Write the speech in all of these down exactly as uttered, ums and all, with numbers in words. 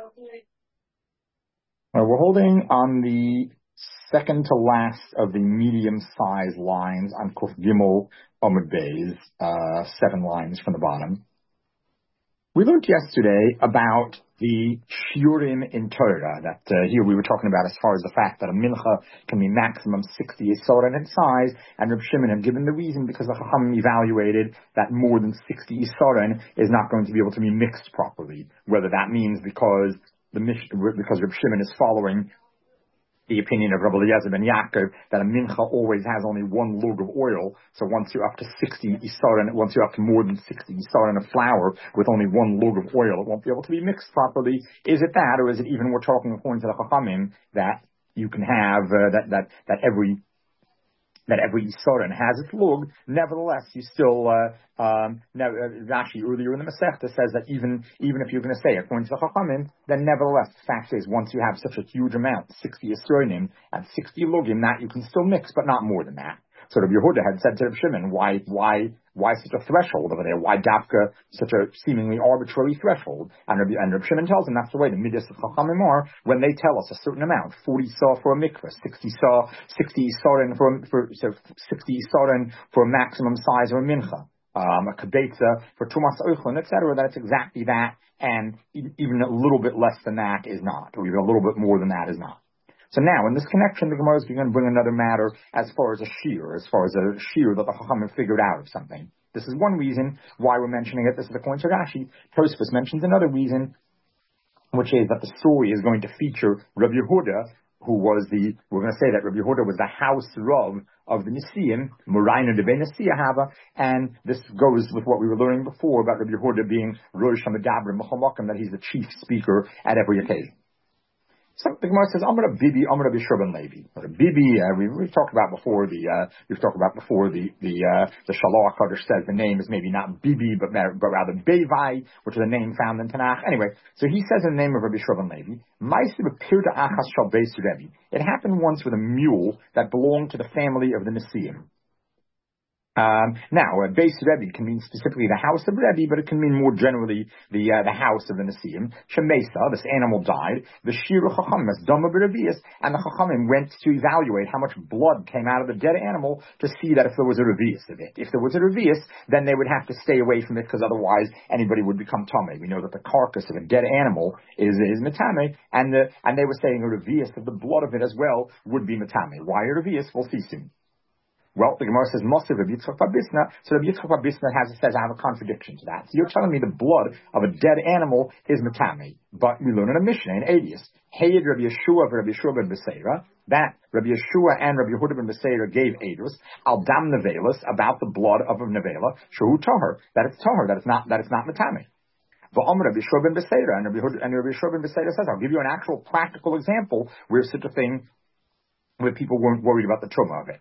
Uh, we're holding on the second to last of the medium-sized lines on Kuf Gimel Amud Beis, uh, seven lines from the bottom. We learned yesterday about the shiurim in Torah, that uh, here we were talking about as far as the fact that a mincha can be maximum sixty yisod in its size, and Reb Shimon had given the reason because the Chachamim evaluated that more than sixty yisod is not going to be able to be mixed properly, whether that means because the because Reb Shimon is following the opinion of Rabbi Eliezer ben Yaakov that a mincha always has only one lug of oil. So once you're up to sixty isaron, once you're up to more than sixty isaron of flour with only one lug of oil, it won't be able to be mixed properly. Is it that, or is it even we're talking according to the Chachamim that you can have uh, that that that every that every Yisroel has its lug? Nevertheless, you still, uh, um, now, uh, Rashi earlier in the Masechta says that even, even if you're going to say, according to the Chachamim, then nevertheless, the fact is, once you have such a huge amount, sixty Yisroelim and sixty lugim, that you can still mix, but not more than that. So Rabbi Yehuda had said to Reb Shimon, why, why, why such a threshold over there? Why dafka such a seemingly arbitrary threshold? And Rabbi, and Reb Shimon tells him that's the way the midas of Chachamim are when they tell us a certain amount, forty saw for a mikvah, sixty saw, sixty isarin for, for, so sixty isarin for a maximum size of a mincha, um, a kabetza for tumas oichlin, et cetera. That it's exactly that, and even a little bit less than that is not, or even a little bit more than that is not. So now, in this connection, the Gemara is going to bring another matter as far as a shear, as far as a shear that the Chachamim figured out of something. This is one reason why we're mentioning it. This is according to Rashi. Tosfos mentions another reason, which is that the story is going to feature Rabbi Yehuda, who was the, we're going to say that Rabbi Yehuda was the house Rav of the Nesiim, Moraina de Nesiya Hava, and this goes with what we were learning before about Rabbi Yehuda being Rosh HaMedabrim Mechamakim, that he's the chief speaker at every occasion. So the Gemara says, Amar Bibi, Amar Rabbi Shua ben Levi. Bibi, uh, we, we've talked about before the, uh, we've talked about before the, the, uh, the Shalach Kodesh says the name is maybe not Bibi, but, but rather Bevai, which is a name found in Tanakh. Anyway, so he says in the name of Rabbi Shua ben Levi, it happened once with a mule that belonged to the family of the Nesiim. Um, now, a Beis Rebbe can mean specifically the house of Rebbe, but it can mean more generally the uh, the house of the Nesiim. Shemesa, this animal died. The Shiru Chacham, as Dama B'Revius, and the Chachamim went to evaluate how much blood came out of the dead animal to see that if there was a Revius of it. If there was a Revius, then they would have to stay away from it because otherwise anybody would become Tameh. We know that the carcass of a dead animal is is Metame, and the, and they were saying a Revius of the blood of it as well would be Metame. Why a Revius? We'll see soon. Well, the Gemara says, Moshe Rabbi Yitzchak bar Bisna. So Rabbi Yitzchak bar Bisna has, says, I have a contradiction to that. So you're telling me the blood of a dead animal is metame. But we learn in a Mishnah, in Adius, Hayed Rabbi Yeshua Rabbi Yeshua ben Beseira, that Rabbi Yeshua and Rabbi Yehuda ben Beseira gave Adus, al dam nevelas, about the blood of a nevela, shehu toher, that it's toher, that it's not, that it's not metame. But Amr Rabbi Yeshua ben Beseira, and Rabbi Yeshua ben Beseira says, I'll give you an actual practical example where such a thing, where people weren't worried about the trauma of it.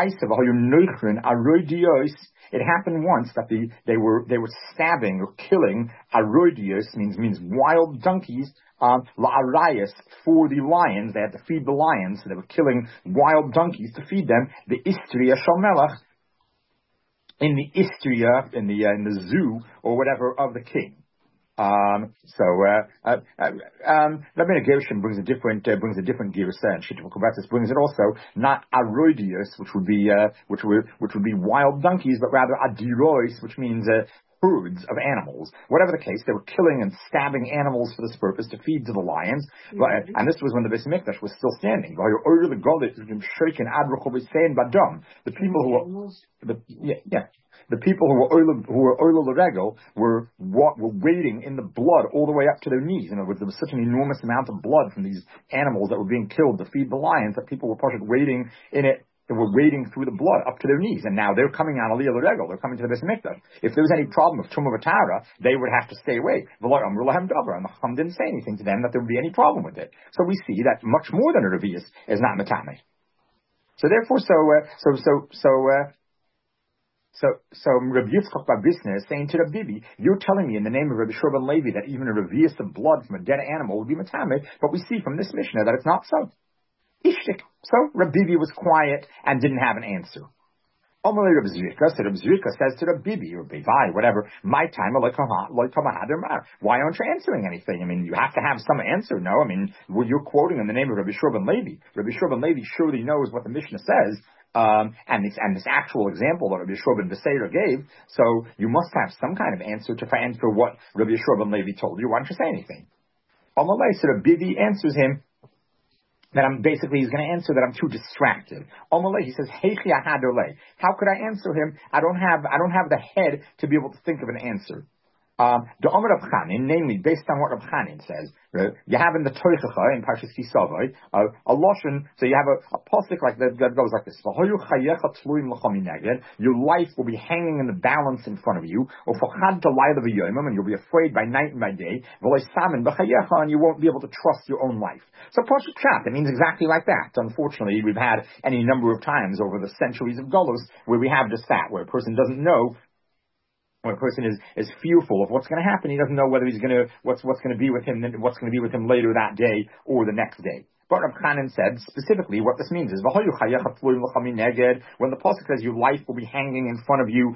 It happened once that the, they were they were stabbing or killing aroidios, means means wild donkeys, um, la'arayas, for the lions. They had to feed the lions, so they were killing wild donkeys to feed them. The istria shalmelach, in the istria, in the uh, in the zoo or whatever of the king. Um, so, uh, uh, uh, um, Rabbeinu Gershon brings a different, uh, brings a different girsa, and Shittim Kubatis brings it also, not aroidios, which would be, uh, which would, which would be wild donkeys, but rather adirois, which means, uh, herds of animals. Whatever the case, they were killing and stabbing animals for this purpose to feed to the lions. Mm-hmm. But, and this was when the Beis Mikdash was still standing. The people who were, the, yeah, yeah. The people who were oil, who were oil l'regel were what were wading in the blood all the way up to their knees. In other words, there was such an enormous amount of blood from these animals that were being killed to feed the lions that people were probably wading in it. They were wading through the blood up to their knees, and now they're coming on aliyah l'regel. They're coming to the Beis Mikdash. If there was any problem of tumah v'tara, they would have to stay away. And the Chacham didn't say anything to them that there would be any problem with it. So we see that much more than a revius is not metame. So therefore, so uh, so so so. Uh, So, so Rabbi Yitzchak bar Bisna is saying to Rabbi Bibi, you're telling me in the name of Rabbi Shua ben Levi that even a revius of blood from a dead animal would be metame, but we see from this Mishnah that it's not so. Ishtik. So Rabbi Bibi was quiet and didn't have an answer. Amalei Reb Zrika, so Reb Zrika says to the Bibi or Bivai, whatever, my time, why aren't you answering anything? I mean, you have to have some answer, no? I mean, well, you're quoting in the name of Rabbi Shur ben Levi. Rabbi Shur ben Levi surely knows what the Mishnah says, um, and this, and this actual example that Rabbi Shur ben Beseira gave, so you must have some kind of answer to answer what Rabbi Shur ben Levi told you. Why don't you say anything? Amalei, so the Bibi answers him, that I'm basically, he's going to answer that I'm too distracted. Omalei, he says, Heichi ahadolei. How could I answer him? I don't have, I don't have the head to be able to think of an answer. Um, the Omer Rab Chanin, namely, based on what Rab Chanin says, right, you have in the Toichacha, in Parshas Kisavai, uh, a Loshen, so you have a, a posik like that, that goes like this, your life will be hanging in the balance in front of you, and you'll be afraid by night and by day, and you won't be able to trust your own life. So Pashat Pshat, it means exactly like that. Unfortunately, we've had any number of times over the centuries of Golos where we have just that, where a person doesn't know, when a person is, is fearful of what's going to happen, he doesn't know whether he's going to, what's, what's going to be with him, what's going to be with him later that day or the next day. But Rab Chanan said specifically what this means is, when the pasuk says your life will be hanging in front of you,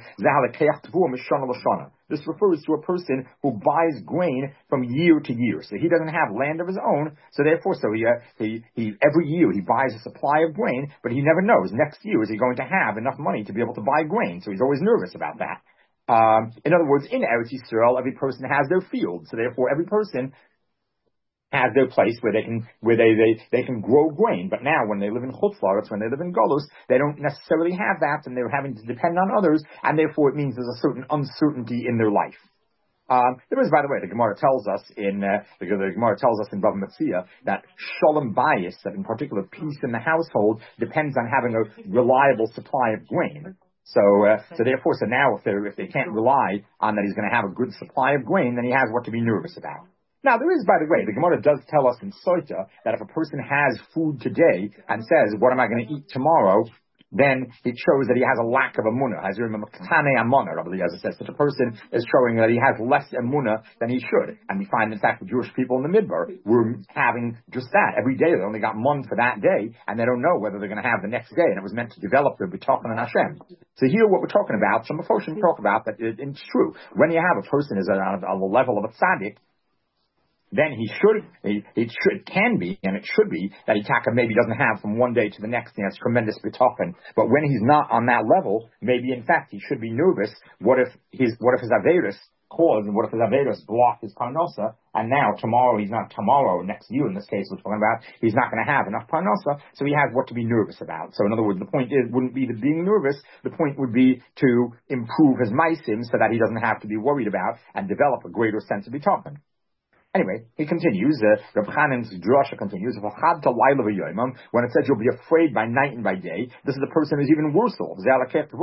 this refers to a person who buys grain from year to year. So he doesn't have land of his own, so therefore, so he, uh, he, he, every year he buys a supply of grain, but he never knows next year is he going to have enough money to be able to buy grain. So he's always nervous about that. Um, in other words, in Eretz Yisrael, every person has their field, so therefore every person has their place where they can where they, they, they can grow grain. But now, when they live in Chutz La'aretz, when they live in Golus, they don't necessarily have that, and they're having to depend on others, and therefore it means there's a certain uncertainty in their life. Um, there is, by the way, the Gemara tells us in uh, the, the Gemara tells us in Bava Metzia that shalom bayis, that in particular peace in the household, depends on having a reliable supply of grain. So, uh, so therefore, so now if they if they can't rely on that he's going to have a good supply of grain, then he has what to be nervous about. Now, there is, by the way, the Gemara does tell us in Soita that if a person has food today and says, what am I going to eat tomorrow? Then it shows that he has a lack of emunah. As you remember, Katane Amona, Rabbi Eliezer says, that a person is showing that he has less emunah than he should. And we find, in fact, the Jewish people in the Midbar were having just that. Every day they only got mun for that day, and they don't know whether they're going to have the next day. And it was meant to develop their bitachon and Hashem. So here what we're talking about, some Mephoshim talk about that it, it's true. When you have a person is on a level of a tzaddik, then he should, it should, can be, and it should be, that Itaka maybe doesn't have from one day to the next, and has tremendous bitachon. But when he's not on that level, maybe in fact he should be nervous. What if his, what if his Averis cause, and what if his Averis block his parnosa, and now tomorrow he's not, tomorrow, next year in this case we're talking about, he's not going to have enough parnosa, so he has what to be nervous about. So in other words, the point is, wouldn't be the being nervous, the point would be to improve his maisim so that he doesn't have to be worried about and develop a greater sense of bitachon. Anyway, he continues, uh, Reb Chanan's drasha continues, when it says you'll be afraid by night and by day, this is the person who's even worse off. This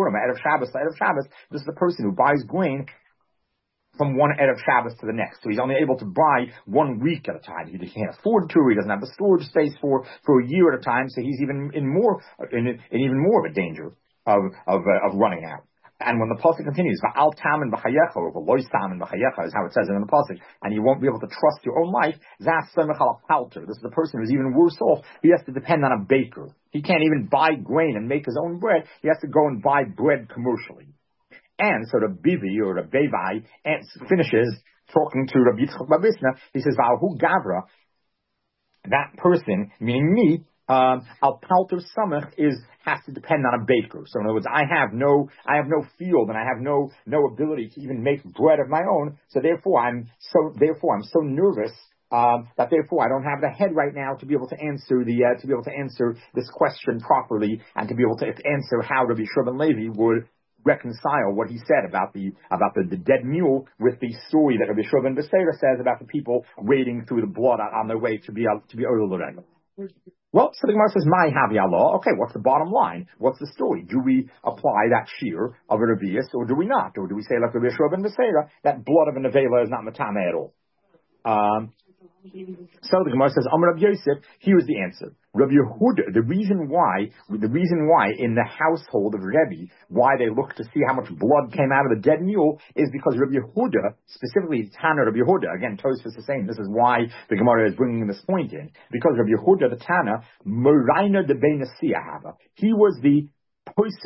is the person who buys grain from one Erev Shabbos to the next. So he's only able to buy one week at a time. He can't afford to, he doesn't have the storage space for, for a year at a time, so he's even in more, in, in even more of a danger of, of, uh, of running out. And when the pasuk continues, "Va'al tamen b'chayecha," or "V'lois tamen b'chayecha," is how it says it in the pasuk, and you won't be able to trust your own life. Zas semech al palter. This is the person who's even worse off. He has to depend on a baker. He can't even buy grain and make his own bread. He has to go and buy bread commercially. And so the Bivi or the Bevai finishes talking to Rabbi Yitzchak Babisna. He says, "Va'hu gavra." That person, meaning me. Um, al palter samach is has to depend on a baker. So in other words, I have no, I have no field and I have no, no ability to even make bread of my own. So therefore, I'm so, therefore, I'm so nervous um, that therefore I don't have the head right now to be able to answer the, uh, to be able to answer this question properly and to be able to answer how Rabbi Shur ben Levi would reconcile what he said about the about the, the dead mule with the story that Rabbi Shur ben Beseira says about the people wading through the blood on, on their way to be to be Oil Loreg. Well, so the Gemara says, "My havi Allah." Okay, what's the bottom line? What's the story? Do we apply that shear of a Revius, or do we not? Or do we say, like Rabbi Shur ben Beseira, that blood of a nevela is not matame at all? Um, so the Gemara says, "Amar Rabbi Yosef." Here's the answer. Rabbi Yehuda, the reason why, the reason why in the household of Rebbe, why they look to see how much blood came out of the dead mule is because Rabbi Yehuda, specifically Tana Rabbi Yehuda, again, Tosfos is saying this is why the Gemara is bringing this point in, because Rabbi Yehuda, the Tana, Moraina de Beinasiyah Hava, he was the Posek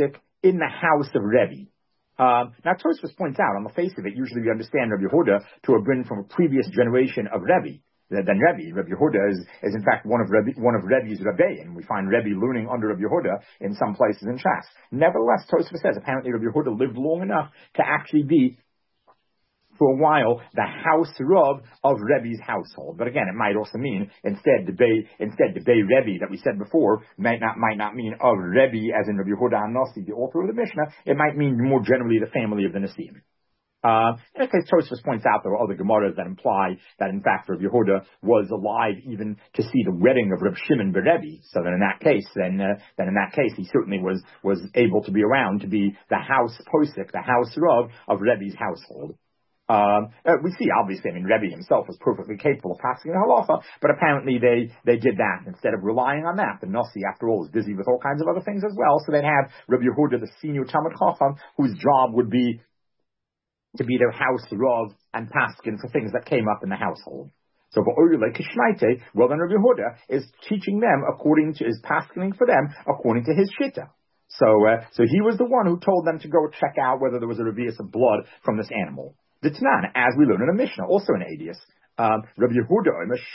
in the house of Rebbe. Um, now, Tosfos points out, on the face of it, usually we understand Rabbi Yehuda to have been from a previous generation of Rebbe. Than Rebbe. Rabbi Yehuda is, is in fact one of Rebbe, one of Rebbe's Rebbeim. We find Rebbe learning under Rabbi Yehuda in some places in Shas. Nevertheless, Tosfos says apparently Rabbi Yehuda lived long enough to actually be, for a while, the house Rav of Rebbe's household. But again, it might also mean instead debate instead debate Rebbe that we said before might not might not mean of Rebbe as in Rabbi Yehuda HaNasi, the author of the Mishnah. It might mean more generally the family of the Nasiim. Uh, in a case, Tosfos points out there are other Gemaras that imply that, in fact, Rabbi Yehuda was alive even to see the wedding of Reb Shimon Berebi. So then, in that case, then, uh, then in that case, he certainly was was able to be around to be the house posik, the house Rav of Rebbe's household. Um, uh, we see, obviously, I mean, Rebbe himself was perfectly capable of passing in halacha, but apparently they, they did that instead of relying on that. The Nasi, after all, is busy with all kinds of other things as well, so they'd have Rabbi Yehuda, the senior Talmid Chacham, whose job would be to be their house Rav and Paskin for things that came up in the household. So for Oyle Kishmaite, well then Rabbi Yehuda is teaching them according to, is Paskining for them according to his Shitta. So, uh, so he was the one who told them to go check out whether there was a revius of blood from this animal. The Tanan, as we learn in a Mishnah, also in Adius, Um, Rabbi Yehuda,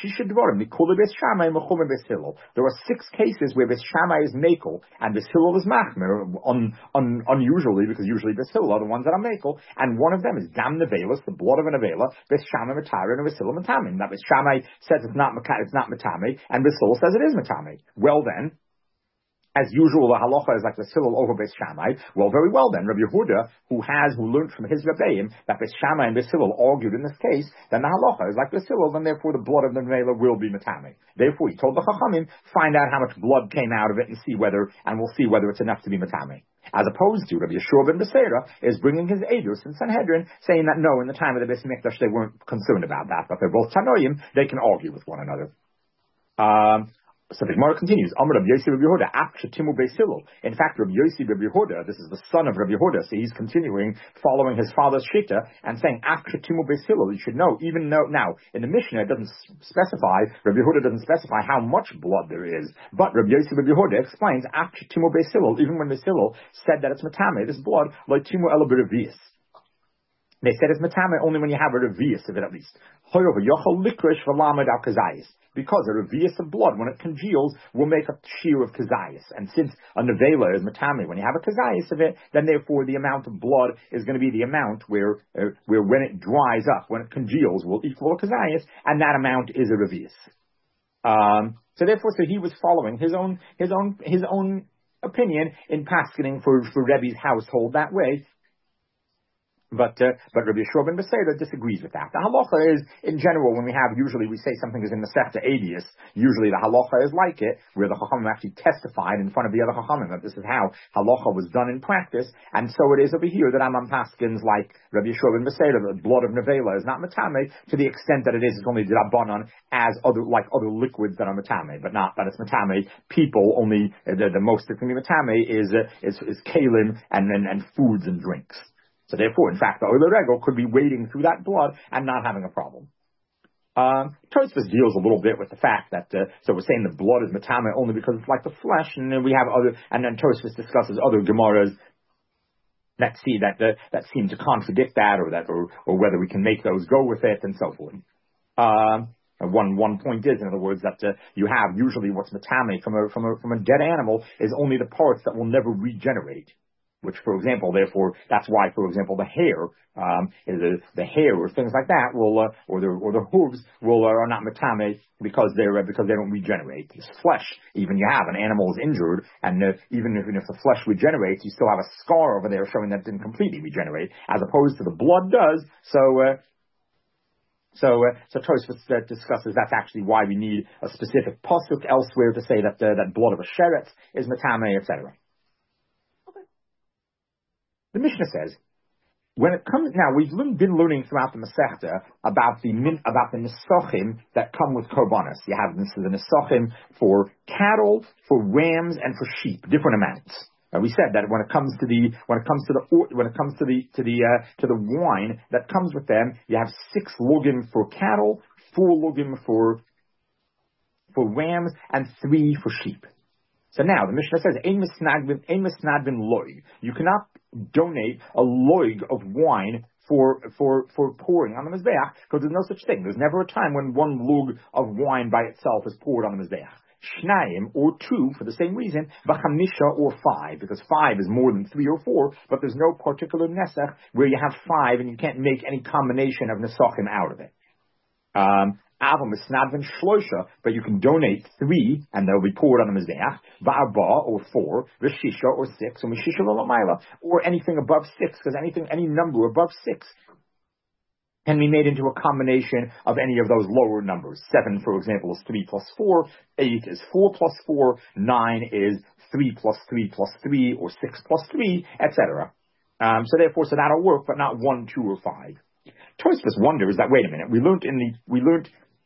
there are six cases where Beis Shammai is makel and Beis Hillel is machmer, un, un, unusually, because usually Beis Hillel are the ones that are makel, and one of them is dam nevelas, the blood of a nevela, Beis Shammai matari, and Beis Hillel matami. Now Beis Shammai says it's not it's not matami, and Beis Hillel says it is matami. Well then, as usual, the halacha is like the Hillel over Beis Shammai. Well, very well then, Rabbi Yehuda, who has, who learned from his Rebbeim that Beis Shammai and Beis Hillel argued in this case, then the halacha is like Beis Hillel, and therefore the blood of the Nevela will be matami. Therefore, he told the Chachamim, find out how much blood came out of it and see whether, and we'll see whether it's enough to be matami. As opposed to Rabbi Yeshua ben Beseira is bringing his Eidos in Sanhedrin, saying that no, in the time of the Beis Mikdash they weren't concerned about that, but they're both Tanoim, they can argue with one another. Um, So the Gemara continues. Amar Rabbi Yossi Rabbi Yehuda, Akshatimu Beis Hillel. In fact, Rabbi Yossi Rabbi Yehuda, this is the son of Rabbi Yehuda, so he's continuing following his father's shita and saying Akshatimu Beis Hillel. You should know, even though now in the Mishnah it doesn't specify, Rabbi Yehuda doesn't specify how much blood there is, but Rabbi Yossi Rabbi Yehuda explains Akshatimu Beis Hillel. Even when Beis Hillel said that it's matame, this blood like timu elabravius. They said it's matame only when you have a revius of it at least. Because a revius of blood, when it congeals, will make a shear of kazayas. And since a nevela is matame, when you have a kazayas of it, then therefore the amount of blood is going to be the amount where, uh, where when it dries up, when it congeals, will equal a kazayas, and that amount is a revius. Um, so therefore, so he was following his own, his own, his own opinion in paskining for, for Rebbe's household that way. But uh, but Rabbi Yeshua ben Beseira disagrees with that. The halacha is, in general, when we have, usually we say something is in the Masechta Adius, usually the halacha is like it, where the Chachamim actually testified in front of the other Chachamim that this is how halacha was done in practice, and so it is over here that Amam Paskins, like Rabbi Yeshua ben Beseira, the blood of Nevela is not matame, to the extent that it is, it's only D'Rabbanan, as other, like other liquids that are matame, but not that it's matame. People only, uh, the, the most that can be matame is, uh, is, is kalim and, and, and foods and drinks. So therefore, in fact, the Oile Regel could be wading through that blood and not having a problem. Um, Tosfos deals a little bit with the fact that, uh, so we're saying the blood is matame only because it's like the flesh, and then we have other, and then Tosfos discusses other Gemaras that see that, uh, that seem to contradict that, or that, or, or whether we can make those go with it, and so forth. Um, One one point is, in other words, that uh, you have usually what's matame from a, from a, from a dead animal is only the parts that will never regenerate. Which, for example, therefore, that's why, for example, the hair, um, the, the hair or things like that will, uh, or the or the hooves will uh, are not matame because they're uh, because they don't regenerate. It's flesh. Even you have an animal is injured, and uh, even if, even if the flesh regenerates, you still have a scar over there showing that it didn't completely regenerate, as opposed to the blood does. So. Uh, So, uh, so Tosfos uh, discusses that's actually why we need a specific pasuk elsewhere to say that uh, that blood of a sheretz is matame, et cetera. The Mishnah says, when it comes, now we've been learning throughout the Masechta about the about the nesachim that come with korbanos. You have this, the nesachim for cattle, for rams, and for sheep, different amounts. Uh, we said that when it comes to the when it comes to the when it comes to the to the uh, to the wine that comes with them, you have six lugim for cattle, four lugim for for rams, and three for sheep. So now the Mishnah says, "Ein misnadbin, ein misnadbin loig." You cannot donate a loig of wine for for for pouring on the mizbeach, because there's no such thing. There's never a time when one lug of wine by itself is poured on the mizbeach. Shnayim, or two, for the same reason, v'chamisha, or five, because five is more than three or four, but there's no particular nesach where you have five and you can't make any combination of nesachim out of it. Um, Avam is snadvin shloisha, but you can donate three, and they'll be poured on the mizbeach. Va'arba, or four. V'shisha, or six. Or mishisha l'lamayla, or anything above six, because anything, any number above six can be made into a combination of any of those lower numbers. Seven, for example, is three plus four. Eight is four plus four. Nine is three plus three plus three, or six plus three, et cetera. Um, so therefore, so that'll work, but not one, two, or five. Tosfos wonders that, wait a minute, we learned in the, we learned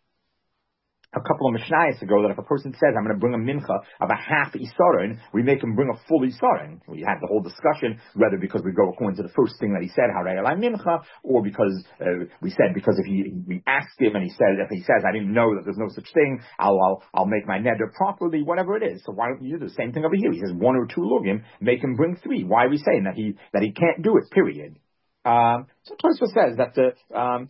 a couple of Mishnayos ago that if a person says, I'm going to bring a mincha of a half isaron, we make him bring a full isaron. We had the whole discussion, whether because we go according to the first thing that he said, harei alai mincha, or because uh, we said, because if he, we asked him and he said, if he says, I didn't know that there's no such thing, I'll, I'll, I'll make my neder properly, whatever it is. So why don't you do the same thing over here? He says one or two lugim, make him bring three. Why are we saying that he, that he can't do it, period? Um, so Tosfos says that the, um,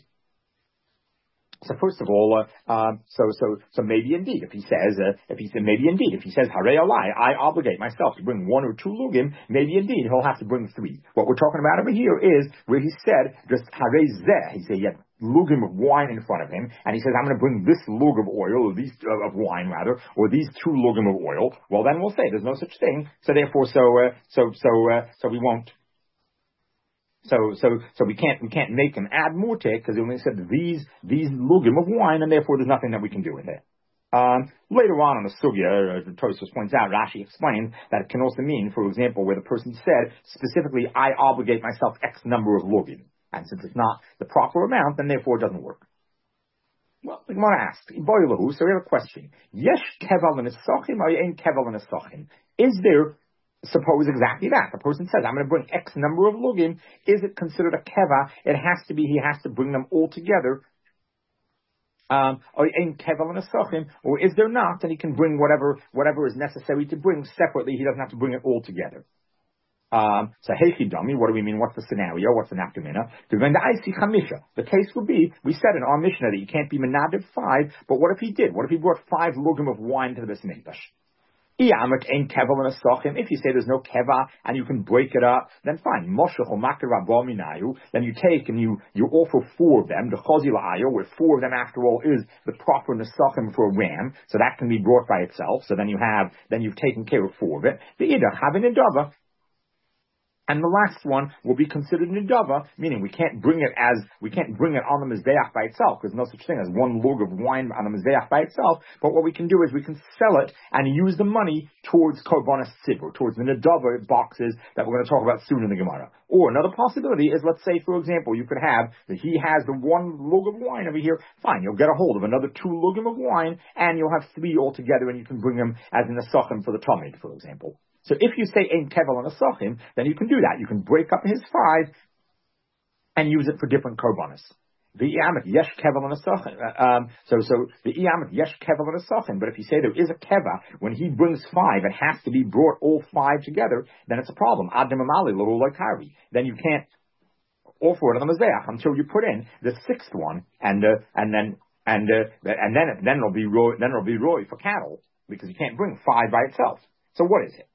So first of all, uh, um, so so so maybe indeed, if he says, uh, if he said maybe indeed, if he says harei alai, I obligate myself to bring one or two lugim, maybe indeed he'll have to bring three. What we're talking about over here is where he said just harei zeh. He said he had lugim of wine in front of him, and he says I'm going to bring this lug of oil, or these uh, of wine rather, or these two lugim of oil. Well, then we'll say there's no such thing. So therefore, so uh, so so uh, so we won't. So, so, so we can't, we can't make him add mutek because he only said these, these lugim of wine, and therefore there's nothing that we can do with it. Um, later on in the sugya, as Tosfos points out, Rashi explains that it can also mean, for example, where the person said specifically, I obligate myself X number of lugim, and since it's not the proper amount, then therefore it doesn't work. Well, we want to ask, so we have a question. Yesh keval v'nesachim, or ain't keval v'nesachim? Is there, suppose exactly that. The person says, I'm going to bring X number of lugim. Is it considered a keva? It has to be, he has to bring them all together. Um, or in keval and asachim, or is there not? And he can bring whatever, whatever is necessary to bring separately. He doesn't have to bring it all together. Um, so heichidami, what do we mean? What's the scenario? What's the nafkamina? The case would be, we said in our Mishnah that you can't be menadib five, but what if he did? What if he brought five lugim of wine to the Beis Mikdash? If you say there's no keva and you can break it up, then fine. Then you take and you, you offer four of them, the chazil where four of them after all is the proper nesachim for a ram, so that can be brought by itself. So then you have, then you've taken care of four of it. The idach having a dava. And the last one will be considered nidava, meaning we can't bring it as, we can't bring it on the mizbeach by itself, because there's no such thing as one lug of wine on the mizbeach by itself, but what we can do is we can sell it and use the money towards korbanos tzibur, towards the nidava boxes that we're going to talk about soon in the Gemara. Or another possibility is, let's say, for example, you could have, that he has the one lug of wine over here, fine, you'll get a hold of another two lugim of wine, and you'll have three altogether, and you can bring them as an asachim for the tamid, for example. So if you say ein kevel and asachim, then you can do that. You can break up his five and use it for different korbanos. The iamet yesh kevel and asachim. Um, so so the iamet yesh kevel and asachim. But if you say there is a keva, when he brings five, it has to be brought all five together. Then it's a problem. Adam amali l'ru loikari. Then you can't offer it on the mizbeach until you put in the sixth one, and uh, and then and uh, and then then it'll be roy, then it'll be roy for cattle, because you can't bring five by itself. So what is it?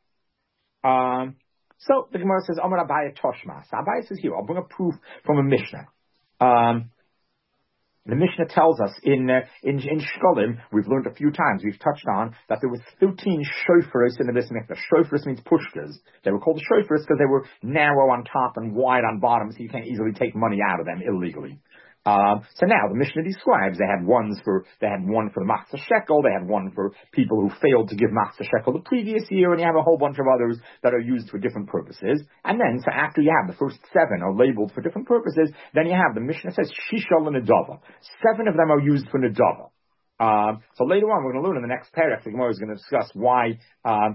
Um, so the Gemara says, Amar Abaye Toshmas. Abaye says here, I'll bring a proof from a Mishnah. Um, the Mishnah tells us in, uh, in, in Shkolim, we've learned a few times, we've touched on, that there were thirteen shofars in the Beis Mikdash. Shofars means pushkas. They were called shofars because they were narrow on top and wide on bottom, so you can't easily take money out of them illegally. Um, so now the Mishnah describes they had ones for they had one for the Machzah Shekel, they had one for people who failed to give Machzah Shekel the previous year, and you have a whole bunch of others that are used for different purposes. And then, so after you have the first seven are labeled for different purposes, then you have the Mishnah says Shishal and Nedava. Seven of them are used for Nedava. Um, so later on we're going to learn in the next paragraph, the Gemara is going to discuss why. Um,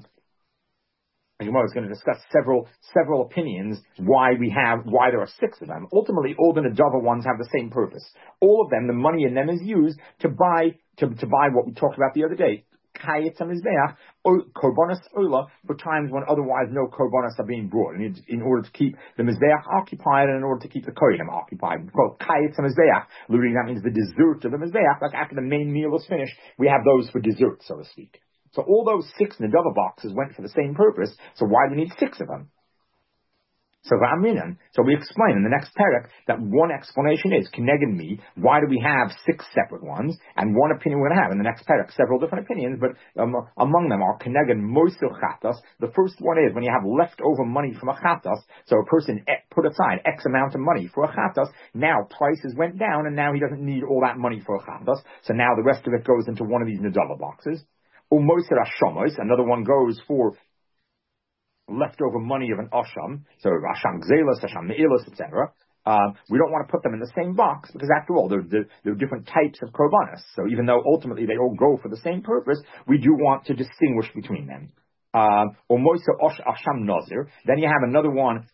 The Gemara is going to discuss several several opinions why we have why there are six of them. Ultimately, all the Nedava ones have the same purpose. All of them, the money in them is used to buy to, to buy what we talked about the other day, kayetz hamizbeach or korbanos ola for times when otherwise no korbanos are being brought, in, in order to keep the mizbeach occupied and in order to keep the kohenim occupied. Called kayetz hamizbeach. Literally, that means the dessert of the mizbeach. Like after the main meal is finished, we have those for dessert, so to speak. So all those six Nedava boxes went for the same purpose. So why do we need six of them? So so we explain in the next parak that one explanation is Keneged me. Why do we have six separate ones? And one opinion we're going to have in the next parak, several different opinions, but um, among them are Keneged Moisel Chatas. The first one is when you have leftover money from a Chatas, so a person put aside X amount of money for a Chatas, now prices went down and now he doesn't need all that money for a Chatas, so now the rest of it goes into one of these Nedava boxes. Or Moiser Ashamos, another one goes for leftover money of an Asham, so Asham Gzelas, Asham Me'ilas, et cetera. Um, we don't want to put them in the same box because, after all, they're, they're, they're different types of korbanos. So even though ultimately they all go for the same purpose, we do want to distinguish between them. Um, or Moisa Asham Nazir. Then you have another one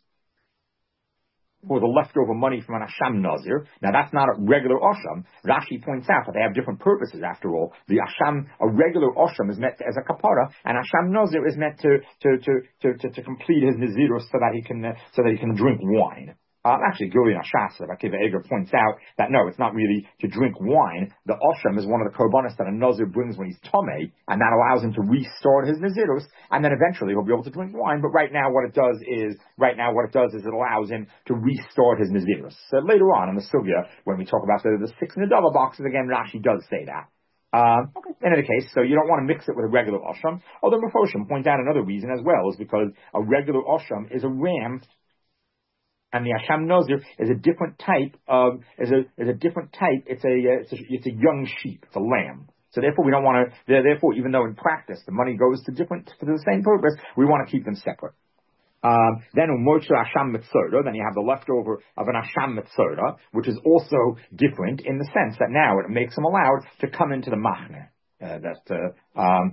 for the leftover money from an Asham Nazir. Now that's not a regular Asham. Rashi points out that they have different purposes after all. The Asham, a regular Asham is meant to, as a kapara, and Asham Nazir is meant to, to, to, to, to, to complete his Nazirus so that he can, uh, so that he can drink wine. Um, actually, Guri Nashas, Akiva Eger points out that no, it's not really to drink wine. The Osham is one of the korbanos that a Nazir brings when he's Tomei, and that allows him to restart his Nazirus, and then eventually he'll be able to drink wine. But right now what it does is, right now what it does is it allows him to restart his Nazirus. So later on in the Sugya, when we talk about the, the six Nedava boxes, again, Rashi does say that. Um, okay. In any case, so you don't want to mix it with a regular Osham. Although Mefoshim point out another reason as well, is because a regular Osham is a ram, and the Asham Nazir is a different type of, is a, is a different type, it's a, uh, it's a, it's a young sheep, it's a lamb. So therefore we don't want to, therefore even though in practice the money goes to different, to the same purpose, we want to keep them separate. Um, then Umocher Asham Mitzorah, then you have the leftover of an Asham Mitzorah, which is also different in the sense that now it makes them allowed to come into the Machne. Uh, that, uh, um,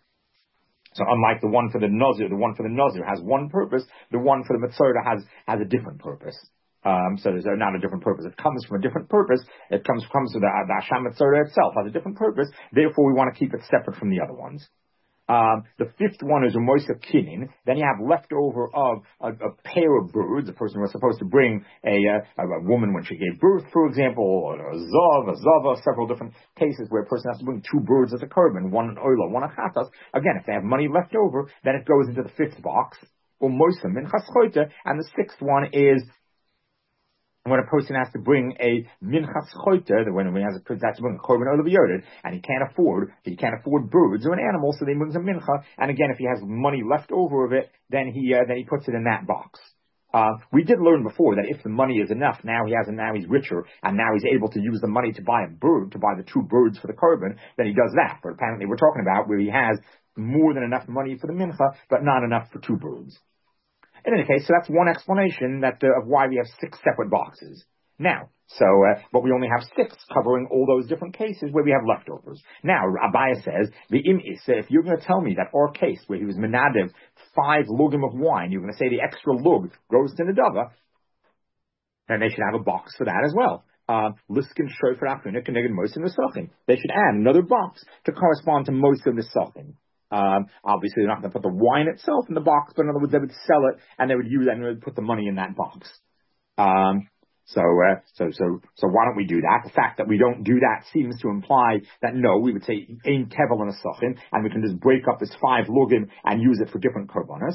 So unlike the one for the Nazir, the one for the Nazir has one purpose, the one for the Mitzorah has, has a different purpose. Um, so there's not a different purpose. It comes from a different purpose. It comes, comes to the, the Asham Mitzorah itself has a different purpose. Therefore we want to keep it separate from the other ones. Um, the fifth one is a Moisa Kinin. Then you have leftover of a, a pair of birds. A person was supposed to bring a, a, a woman when she gave birth, for example, or a zav, a zava, several different cases where a person has to bring two birds as a korban, one an oila, one a chatas. Again, if they have money left over, then it goes into the fifth box, or Moisa Minchas Choyte. And the sixth one is when a person has to bring a minchas choyte, when he has, a, has to bring a korban olav yoded, and he can't afford, he can't afford birds or an animal, so he brings a mincha. And again, if he has money left over of it, then he uh, then he puts it in that box. Uh, we did learn before that if the money is enough, now he has, and now he's richer, and now he's able to use the money to buy a bird, to buy the two birds for the korban, then he does that. But apparently, we're talking about where he has more than enough money for the mincha, but not enough for two birds. In any case, so that's one explanation that uh, of why we have six separate boxes. Now, so, uh, but we only have six covering all those different cases where we have leftovers. Now, Abaya says, the im is, if you're going to tell me that our case where he was menadev five lugim of wine, you're going to say the extra lug goes to Nedava, then they should have a box for that as well. Liskin shofar achunik and neged most of the They should add another box to correspond to most of the sochin. Um, obviously, they're not going to put the wine itself in the box, but in other words, they would sell it and they would use that and they would put the money in that box. Um, so, uh, so, so, so why don't we do that? The fact that we don't do that seems to imply that no, we would say ein tevel and a sochin, and we can just break up this five lugim and use it for different korbanos.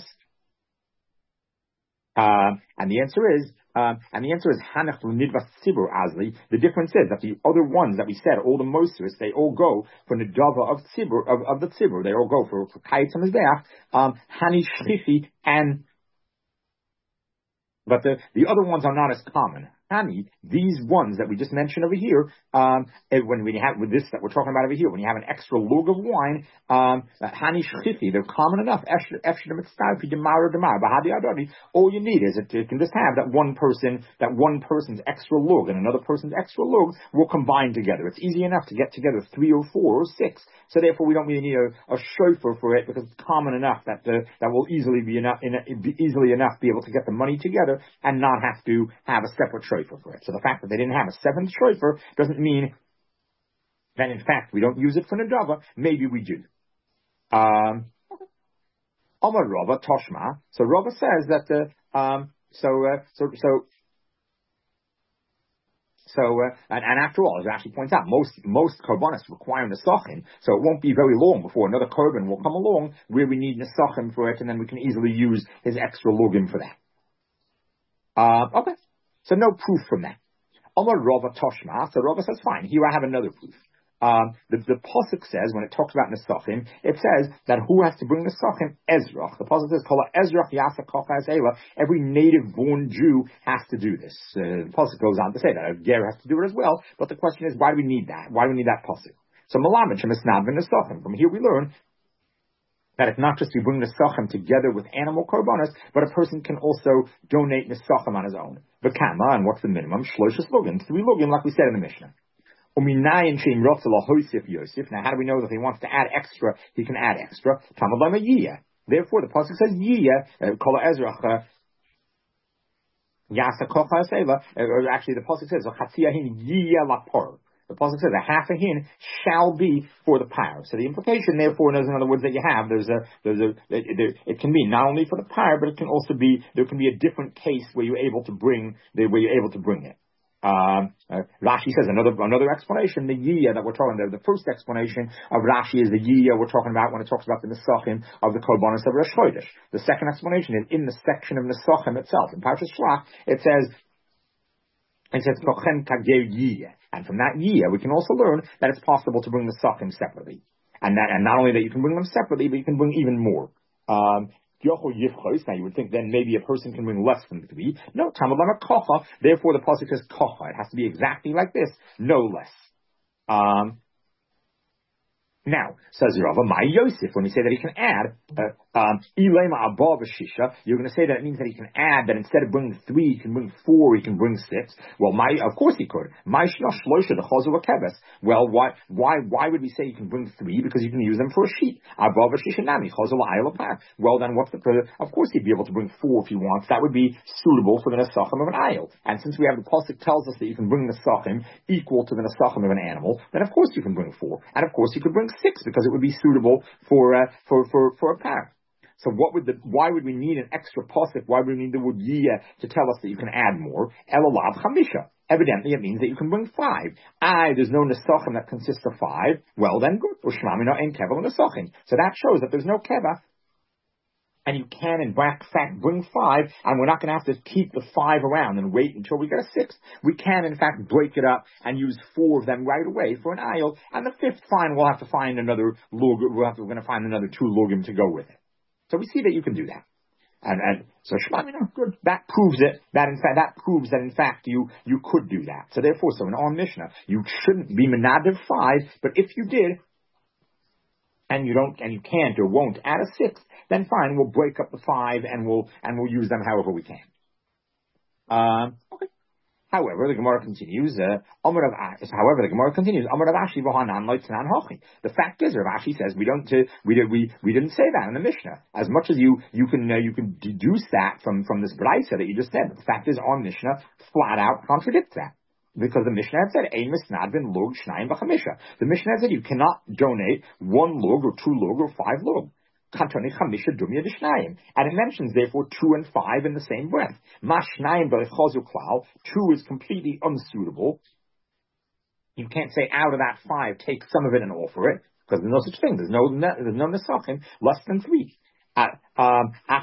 Um, and the answer is, um, and the answer is Hanach Nidvas Tzibur Azli. The difference is that the other ones that we said, all the Moses, they all go for Nidava of Tzibur, of, of the Tzibur. They all go for, for Kayetz HaMizbeach, um, Hani Shchichi, and, but the, the other ones are not as common. Hani, these ones that we just mentioned over here, um, when, when you have, with this that we're talking about over here, when you have an extra lug of wine, um, Hani Shchifi, they're common enough. All you need is it, you can just have that one person, that one person's extra lug and another person's extra lug will combine together. It's easy enough to get together three or four or six. So therefore we don't really need a, a shofar for it because it's common enough that, uh, that will easily be enough, in a, be easily enough be able to get the money together and not have to have a separate shofar for it. So the fact that they didn't have a seventh shofar doesn't mean that in fact we don't use it for Nedava. Maybe we do. Um, Amar Rava Toshma. So Rava says that the um, so uh, so so. So, uh, and, and after all, as Rashi points out, most most korbanos require nesachim, so it won't be very long before another korban will come along where we need nesachim for it, and then we can easily use his extra logim for that. Uh, okay, so no proof from that. Amar Rava Toshma, so Rava says, fine, here I have another proof. Um, the, the Pasuk says, when it talks about Nesachim, it says that who has to bring Nesachim? Ezrach. The Pasuk says, Kol Ezrach Yasa Kocha Ezela. Every native-born Jew has to do this. Uh, the Pasuk goes on to say that. A Ger has to do it as well, but the question is, why do we need that? Why do we need that Pasuk? So, Malamed Shemisnad Ben Nesachim. From here we learn that it's not just you bring Nesachim together with animal korbanos, but a person can also donate Nesachim on his own. V'kama, and what's the minimum? Shloshis lugim, three lugim, like we said in the Mishnah. Now, how do we know that if he wants to add extra, he can add extra? Therefore, the pasuk says Yiyah, Kol Ezrach, Yasa Kocha Seva, or actually the pasuk says Chatziyahin Yiyah Lapor. The pasuk says a half a hin shall be for the pyre. So the implication, therefore, is in other words that you have there's a there's a there, it can be not only for the pyre, but it can also be there can be a different case where you're able to bring where you're able to bring it. Um, uh, Rashi says another another explanation, the Yiyah that we're talking about. The first explanation of Rashi is the Yiyah we're talking about when it talks about the Nesachim of the Korbanos of Rosh Chodesh. The second explanation is in the section of Nesachim itself. In Parshas Shlach, it says, it says, Kochem Kagir Yiyah. And from that Yiyah, we can also learn that it's possible to bring the Nesachim separately. And that, and not only that you can bring them separately, but you can bring even more. Um, Now you would think then maybe a person can bring less than three. No, Talmud Lama Kocha. Therefore, the pasuk says Kocha. It has to be exactly like this, no less. Um, now, says Rava, my Yosef, when he say that he can add, uh, um, Ilema Abba Shisha, you're going to say that it means that he can add, that instead of bringing three, he can bring four, he can bring six. Well, my, of course he could. My Shna Shlosha, the Chozu Keves. Well, why, why, why would we say you can bring three? Because you can use them for a sheet. Abba Shisha Nami, Chozu La'ayla. Well, then what's the, of course he'd be able to bring four if he wants. That would be suitable for the Nesachim of an ayil. And since we have the pasuk tells us that you can bring Nesachim equal to the Nesachim of an animal, then of course you can bring four. And of course you could bring six because it would be suitable for uh, for for for a pair. So what would the why would we need an extra pasuk? Why would we need the word yiyah to tell us that you can add more? Elalav chamisha. Evidently, it means that you can bring five. I there's no nesachim that consists of five. Well then, good. Ushmamina and keva nesachim. So that shows that there's no keva. And you can, in fact, bring five, and we're not going to have to keep the five around and wait until we get a sixth. We can, in fact, break it up and use four of them right away for an ayil. And the fifth, fine, we'll have to find another lug. We'll have to, we're going to find another two lugim to go with it. So we see that you can do that. And, and so Shemamina, good. That proves it. That in fact, that proves that in fact you you could do that. So therefore, so in our Mishnah, you shouldn't be menadav five, but if you did, and you don't, and you can't or won't add a sixth, then fine, we'll break up the five and we'll and we'll use them however we can. Um, okay. However, the Gemara continues. Uh, however, the Gemara continues. The fact is, Rav Ashi says we don't. Uh, we did. We we didn't say that in the Mishnah. As much as you you can uh, you can deduce that from from this brayso that you just said. But the fact is, our Mishnah flat out contradicts that. Because the Mishnah had said, Ein misnad ben lug shnayim b'chamisha. The Mishnah had said you cannot donate one lug or two lug or five lug. Kantoni chamisha dumya d'shnayim. And it mentions, therefore, two and five in the same breath. Ma shnayim b'lechozu klal. Two is completely unsuitable. You can't say out of that five, take some of it and offer it. Because there's no such thing. There's no, there's no nesachim less than three. Uh, um, then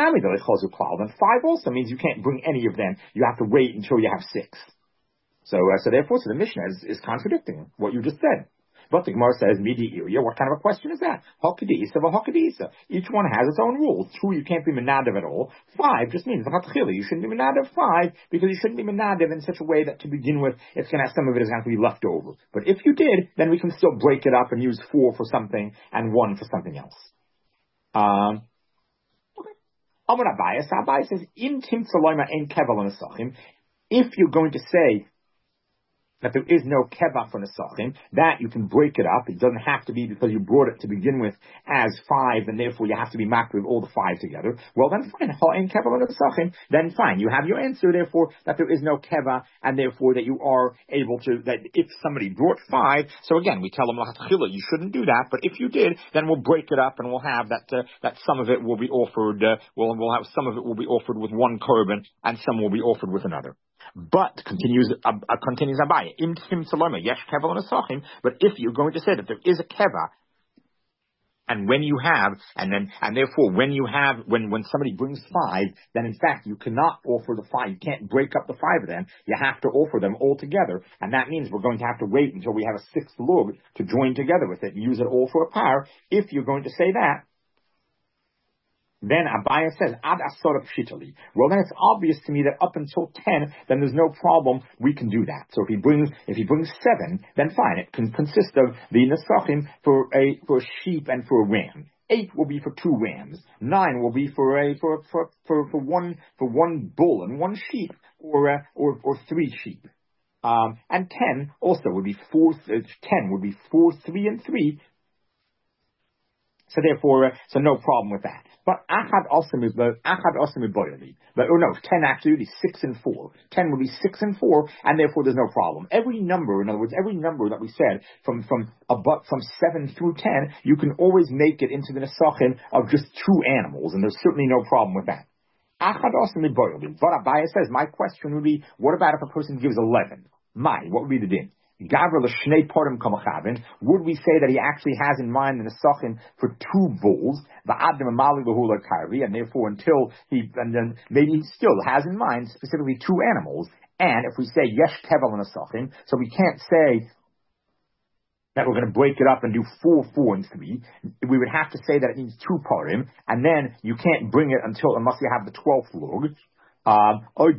five also means you can't bring any of them. You have to wait until you have six. So, uh, so therefore, so the Mishnah is, is contradicting what you just said. But the Gemara says, Midi Iriya, what kind of a question is that? Hakadisa of a Hakadisa. Each one has its own rules. Two, you can't be menadav at all. Five just means, you shouldn't be menadav five, because you shouldn't be menadav in such a way that to begin with, it's going to have, some of it is going to be left over. But if you did, then we can still break it up and use four for something and one for something else. Um, okay. Amar Abayas, Abayas says, Im Tim Tzaloima En Keval Nesachim. If you're going to say, that there is no keva for nesachim, that you can break it up. It doesn't have to be because you brought it to begin with as five, and therefore you have to be mapped with all the five together. Well, then fine. Ha'en keva nesachim. Then fine. You have your answer, therefore, that there is no keva, and therefore that you are able to, that if somebody brought five, so again, we tell them, you shouldn't do that, but if you did, then we'll break it up and we'll have that, uh, that some of it will be offered, uh, we'll, we'll have some of it will be offered with one korban, and some will be offered with another. But continues uh, uh, continues Abaye. Imtim salome yesh keva l'nesachim. But if you're going to say that there is a keva, and when you have, and then and therefore when you have when when somebody brings five, then in fact you cannot offer the five. You can't break up the five of them. You have to offer them all together, and that means we're going to have to wait until we have a sixth lug to join together with it and use it all for a par. If you're going to say that, then Abaye says, ad asora pshitali. Well, then it's obvious to me that up until ten, then there's no problem. We can do that. So if he brings, if he brings seven, then fine. It can consist of the nesachim for a, for a sheep and for a ram. Eight will be for two rams. Nine will be for a, for, for, for, for one, for one bull and one sheep, or, uh, or, or three sheep. Um, and ten also would be four, uh, ten would be four, three, and three. So therefore, uh, so no problem with that. But achad asim is achad asim boyali. But oh no, ten actually would be six and four. Ten would be six and four, and therefore there's no problem. Every number, in other words, every number that we said from from about from seven through ten, you can always make it into the nesachim of just two animals, and there's certainly no problem with that. Achad asim boyali. But Abaye says, my question would be, what about if a person gives eleven? My, what would be the din? Would we say that he actually has in mind the nesachim for two bulls, the adam amali behula kari, and therefore until he, and then maybe he still has in mind specifically two animals. And if we say yesh kevel nesachim, so we can't say that we're going to break it up and do four, four, and three. We would have to say that it means two parim, and then you can't bring it until unless you have the twelfth lug. Um, or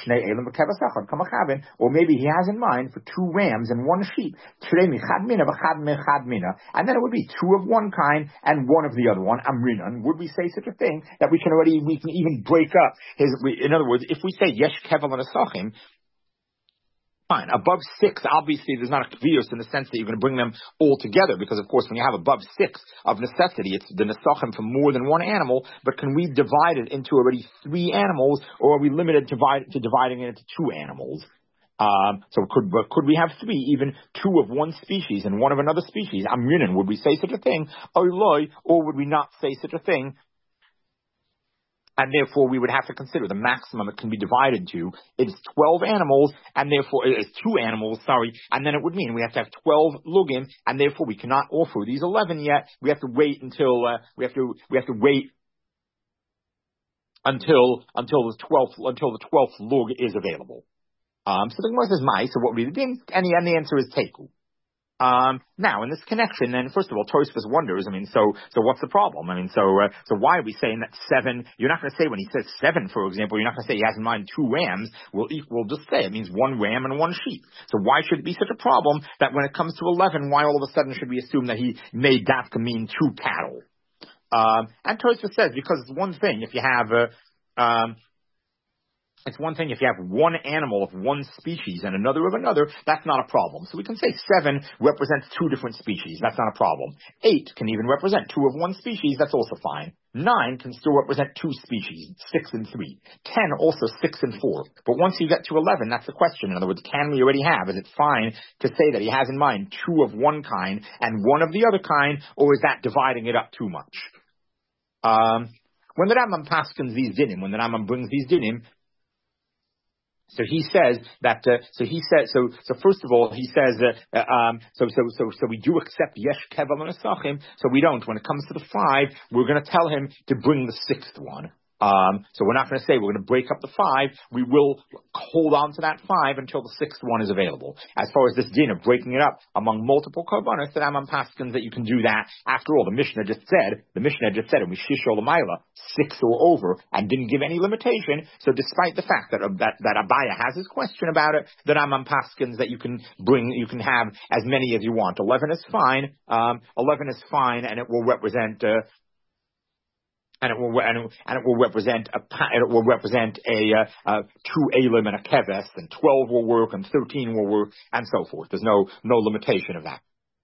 maybe he has in mind for two rams and one sheep. And then it would be two of one kind and one of the other one. Amrinan. Would we say such a thing that we can already, we can even break up his, in other words, if we say yesh kevel and asachim, fine. Above six, obviously, there's not a kvius in the sense that you're going to bring them all together, because, of course, when you have above six of necessity, it's the nesachim from more than one animal. But can we divide it into already three animals, or are we limited to, divide, to dividing it into two animals? Um, so could but could we have three, even two of one species and one of another species? Amrinan, would we say such a thing? Oiloi, or would we not say such a thing? And therefore, we would have to consider the maximum it can be divided to is twelve animals, and therefore it's two animals. Sorry, and then it would mean we have to have twelve lugim, and therefore we cannot offer these eleven yet. We have to wait until uh, we have to we have to wait until until the twelfth until the twelfth lug is available. Um, so the Gemara says, "My." So what would be the din? And the, and the answer is teku. Um, now, in this connection, then, first of all, Tosfos wonders, I mean, so, so what's the problem? I mean, so, uh, so why are we saying that seven, you're not going to say when he says seven, for example, you're not going to say he has in mind two rams, we'll, we'll just say it means one ram and one sheep. So why should it be such a problem that when it comes to eleven, why all of a sudden should we assume that he made dafka mean two cattle? Um, and Tosfos says, because it's one thing if you have, uh, um, It's one thing if you have one animal of one species and another of another, that's not a problem. So we can say seven represents two different species. That's not a problem. Eight can even represent two of one species. That's also fine. Nine can still represent two species, six and three. Ten also six and four. But once you get to eleven, that's the question. In other words, can we already have? Is it fine to say that he has in mind two of one kind and one of the other kind, or is that dividing it up too much? Um, when the Rambam paskins these dinim, when the Rambam brings these dinim, So he says that. Uh, so he says. So so first of all, he says. Uh, um, so so so so we do accept yesh kevel and asachim. So we don't. When it comes to the five, we're going to tell him to bring the sixth one. Um, so we're not going to say we're going to break up the five. We will hold on to that five until the sixth one is available. As far as this din of breaking it up among multiple korbanos, that Rambam paskins that you can do that. After all, the Mishnah just said, the Mishnah just said, and we shishol l'mayla, six or over, and didn't give any limitation. So despite the fact that uh, that that Abaye has his question about it, the Rambam paskins that you can bring, you can have as many as you want. Eleven is fine. Um, Eleven is fine, and it will represent. Uh, and it will and it, and it will represent a it will represent a uh, uh, two elim and a keves, and twelve will work, and thirteen will work, and so forth. There's no no limitation of that.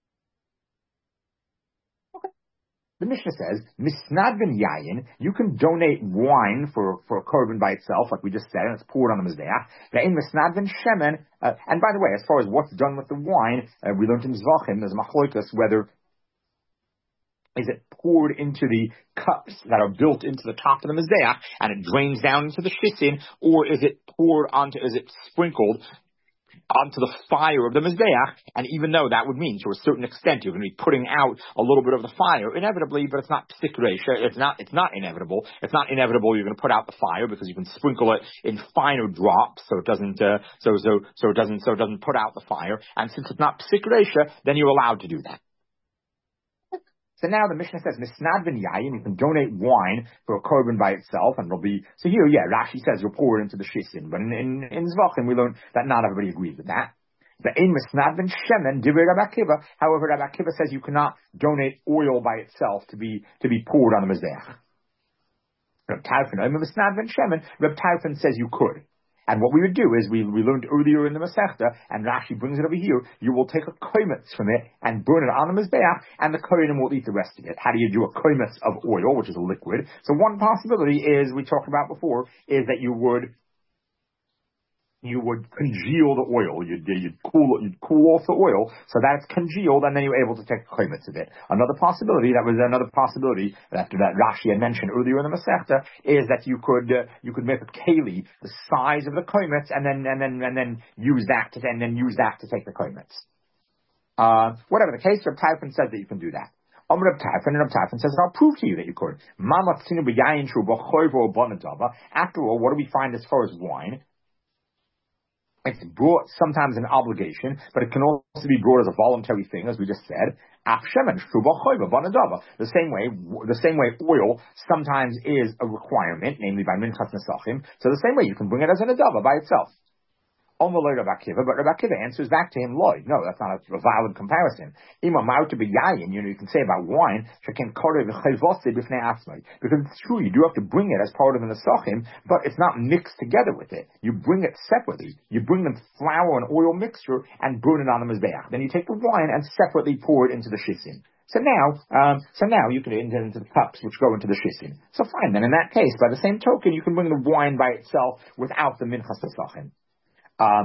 The Mishnah says, Misnad ben yayin, you can donate wine for, for a korban by itself, like we just said, and it's poured on the mizbeach. Ve'ein Misnad ben shemen, uh, and by the way, as far as what's done with the wine, uh, we learned in Zvachim, there's machlokas, whether is it poured into the cups that are built into the top of the mizbeach, and it drains down into the shisin, or is it poured onto, is it sprinkled onto the fire of the mizbeach? And even though that would mean, to a certain extent, you're going to be putting out a little bit of the fire, inevitably, but it's not psik reisha, it's not, it's not inevitable. It's not inevitable you're going to put out the fire, because you can sprinkle it in finer drops, so it doesn't, uh, so, so, so it doesn't, so it doesn't put out the fire. And since it's not psik reisha, then you're allowed to do that. So now the Mishnah says, Misnad ben yayin, you can donate wine for a korban by itself, and there'll be, so here, yeah, Rashi says you'll pour it into the shisin, but in, in, in Zvachim we learn that not everybody agrees with that. The ein Misnad ben shemen, divrei Rabbi Akiva, however, Rabbi Akiva says you cannot donate oil by itself to be, to be poured on the mizbeach. Reb Tarfon, ein Misnad ben shemen, Reb Tarfon says you could. And what we would do is, we, we learned earlier in the Masechta, and Rashi brings it over here, you will take a koimetz from it and burn it on the Mizbeach, and the kohenim will eat the rest of it. How do you do a koimetz of oil, which is a liquid? So one possibility is, we talked about before, is that you would you would congeal the oil. You'd, you'd cool you'd cool off the oil so that it's congealed, and then you're able to take koimetz of it. Another possibility, that was another possibility that, that Rashi had mentioned earlier in the Masechta, is that you could uh, you could make a keli the size of the koimetz, and then and then and then use that to and then use that to take the koimetz. Uh, whatever the case, Reb Tarfon says that you can do that. Amr Reb Tarfon, and Reb Tarfon says, I'll prove to you that you could. After all, what do we find as far as wine? It's brought sometimes an obligation, but it can also be brought as a voluntary thing, as we just said. The same way, the same way oil sometimes is a requirement, namely by minchas nesachim. So the same way you can bring it as an adava by itself. On the Rabbi Akiva, but Rabbi Akiva answers back to him, Lloyd, no, that's not a, a valid comparison. You know, you can say about wine, because it's true, you do have to bring it as part of the nesachim, but it's not mixed together with it. You bring it separately. You bring the flour and oil mixture and burn it on the mizbeach. Then you take the wine and separately pour it into the shisin. So now, um, so now you can enter into the cups which go into the shisin. So fine, then in that case, by the same token, you can bring the wine by itself without the minchas nesachim. Uh,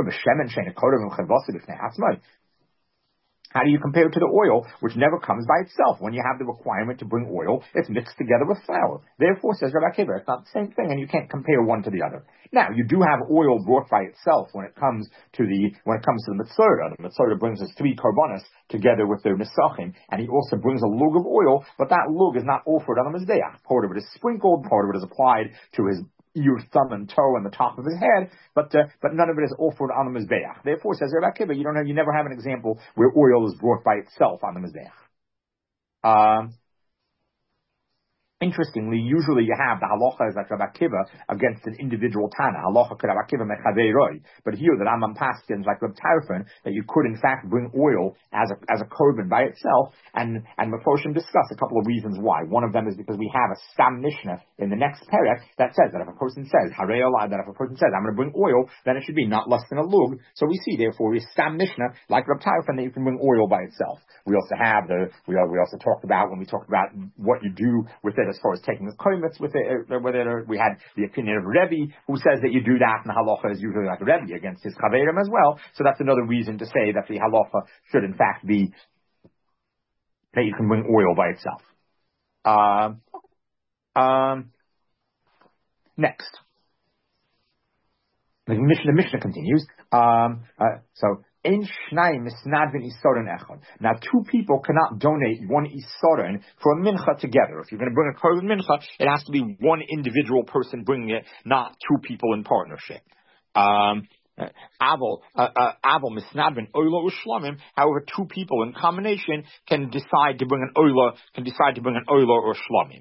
How do you compare it to the oil, which never comes by itself? When you have the requirement to bring oil, it's mixed together with flour. Therefore, says Rabbi Akiva, it's not the same thing, and you can't compare one to the other. Now, you do have oil brought by itself when it comes to the when it comes to the mitzvah. The mitzvah brings us three karbanos together with their nisachim, and he also brings a lug of oil, but that lug is not offered on the mizbeach. Part of it is sprinkled, part of it is applied to his ear, thumb, and toe, and the top of his head, but uh, but none of it is offered on the mizbeach. Therefore, says Rabbi Akiva, you don't have, you never have an example where oil is brought by itself on the mizbeach. Um, Interestingly, usually you have the halacha is like Rabbi Akiva against an individual Tana. Halacha could Rabbi Akiva mechaveiroi. But here, the Rambam paskins like Reb Tarfon that you could in fact bring oil as a as a korban by itself. And and Mefoshim discuss a couple of reasons why. One of them is because we have a Stam Mishnah in the next parak that says that if a person says Harei Olai, that if a person says I'm going to bring oil, then it should be not less than a lug. So we see therefore a Stam Mishnah like Reb Tarfon that you can bring oil by itself. We also have the we we also talked about when we talked about what you do with it as far as taking the koimetz with it, with it, or we had the opinion of Rebbe, who says that you do that, and the halacha is usually like Rebbe against his chaverim as well. So that's another reason to say that the halacha should in fact be that you can bring oil by itself. Um, um, next, the Mishnah, the Mishnah continues. Um, uh, so. Now, two people cannot donate one isoron for a mincha together. If you're going to bring a korban mincha, it has to be one individual person bringing it, not two people in partnership. Um, Aval, aval misnadvin oila ushlamim. However, two people in combination can decide to bring an oila, can decide to bring an oila or shlamim.